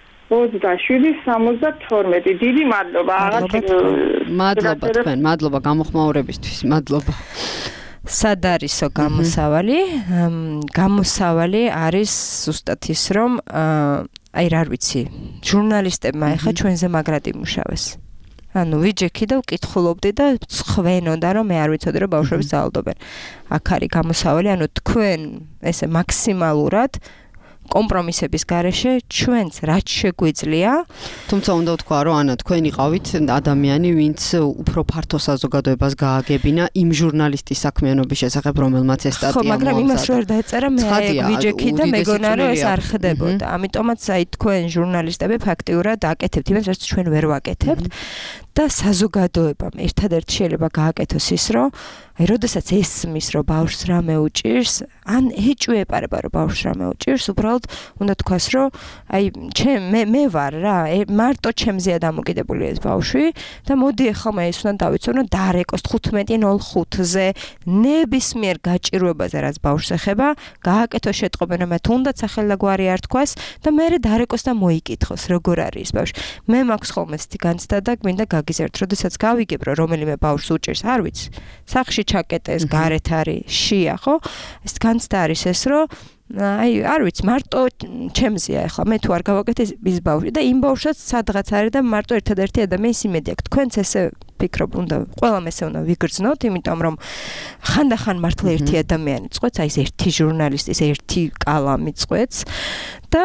27-72. დიდი მადლობა. მადლობა თქვენ, მადლობა გამოხმაურებისთვის, მადლობა. სად არისო გამოსავალი? გამოსავალი არის ზუსტად ის, რომ აი რა ვიცი, ჟურნალისტებმა ეხა ჩვენზე მაგრად იმუშავეს. ანუ ვიჯექი და ვკითხულობდი და ხვენოდა რომ მე არ ვიცოდი რომ ბავშვები ძალადობენ. აქ არის გამოსავალი, ანუ თქვენ ესე მაქსიმალურად კომპრომისების გარეშე ჩვენც რაც შეგვიძლია, თუმცა უნდა ვთქვა რომ ანა თქვენ იყავით ადამიანი, ვინც უფრო ფართო საზოგადოებას გააგებინა იმ ჟურნალისტის საქმიანობის შესახებ, რომელმაც ეს სტატია ხო, მაგრამ იმას ვერ დაეწერა, მე ვიჯექი და მეგონა რომ ეს არ ხდებოდა. ამიტომაც აი თქვენ ჟურნალისტები ფაქტიურად აკეთებთ იმას, რაც ჩვენ ვერ ვაკეთებთ და საზოგადოებამ ერთადერთი შეიძლება გააკეთოს ის, რომ აი როდესაც ესმის რომ ბავშვს რამე უჭირს, ან ეჭვი ეპარება რომ ბავშვს რამე უჭირს, უბრალოდ უნდა თქვას რომ აი მე ვარ რა, მარტო ჩემზეა დამოკიდებული ეს ბავშვი და მოდი ახლა მე ის უნდა დავიცვან რომ დარეკოს 15:05-ზე ნებისმიერ გაჭირვებაზე რაც ბავშვს ეხება, გააკეთოს შეტყობინა, რომ თუნდაც ახლა გვარი არ თქვას და მე დარეკოს და მოიკითხოს როგორ არის ეს ბავშვი. მე მაქვს ხოლმე ესეთი განცდა და გვინდა გაგიზერთ, როდესაც გავიგებ რომ რომელიმე ბავშვს უჭირს, არ ვიცი. სახში ჩაკეტე ეს გარეთ არის შია, ხო? ეს განცდა არის ეს, რომ აი არ ვიცი, მარტო ჩემზეა ახლა, მე თუ არ გავაკეთე ის ბავშვი და იმ ბავშვსაც სადღაც არის და მარტო ერთადერთი ადამიანის იმედი აქვს. თქვენც ესე ფიქრობ, უნდა ყველამ ესე უნდა ვიგრძნოთ, იმიტომ რომ ხანდახან მართლა ერთი ადამიანი წყვეც, აი ეს ერთი ჟურნალისტის ერთი კალამი წყვეც და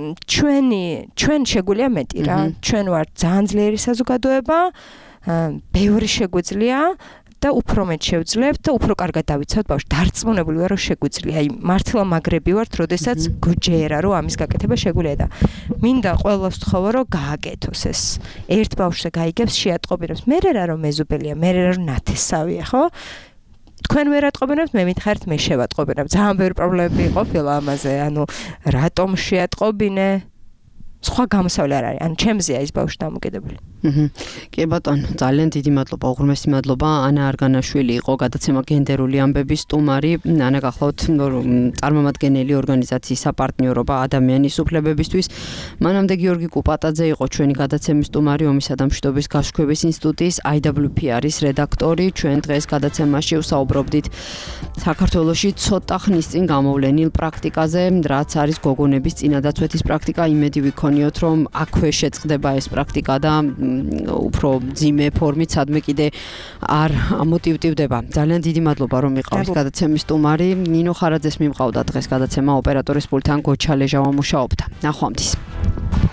ჩვენ შეგვიძლია მეტი რა. ჩვენ ვართ ძალიან ძლიერი საზოგადოება, ბევრი შეგვიძლია და უფრო მეტ შევძლებთ და უფრო კარგად დავიცავთ ბავშვს. დარწმუნებული ვარ რომ შეგვიძლია. აი მართლა მაგრები ვართ, როდესაც გვჯერა რომ ამის გაკეთება შეგვიძლია და მინდა ყველას ვთხოვო რომ გააკეთოს ეს. ერთ ბავშვზე გაიგებს შეატყობინებს. მე რა რომ მეზობელია, მე რა რომ ნათესავია, ხო? თქვენ ვერ ატყობინებთ, მე მითხარით მე შევატყობინებ. ძალიან ბევრი პრობლემები ყოფილა ამაზე. ანუ რატომ შეატყობინე? სხვა გამოსავალი არ არის. ანუ ჩემზეა ის ბავშვი დამოკიდებული. კი ბატონო, ძალიან დიდი მადლობა, უღრმესი მადლობა. ანა არგანაშვილი იყო გადაცემა გენდერული ამბების სტუმარი. ანა გახლავთ წარმომადგენელი ორგანიზაციის საპარტნიორობა ადამიანის უფლებებისთვის. მანამდე გიორგი კუპატაძე იყო ჩვენი გადაცემის სტუმარი, ომისა და მშვიდობის გაშუქების ინსტიტუტის IWPR-ის რედაქტორი. ჩვენ დღეს გადაცემაში ვსაუბრობდით საქართველოში ცოტა ხნის წინ გამოვლენილ პრაქტიკაზე, რაც არის გოგონების წინადაცვეთის პრაქტიკა. იმედი ვიქონიოთ, რომ აქვე შეწყდება ეს პრაქტიკა და უფრო ძიმე ფორმით სადმე კიდე არ ამოტივტივდება. ძალიან დიდი მადლობა რომ იყავით გადაცემის სტუმარი. ნინო ხარაძეს მიმყავდა დღეს გადაცემა, ოპერატორის პულტთან გოჩა ლეჟავა მუშაობდა. ნახვამდის.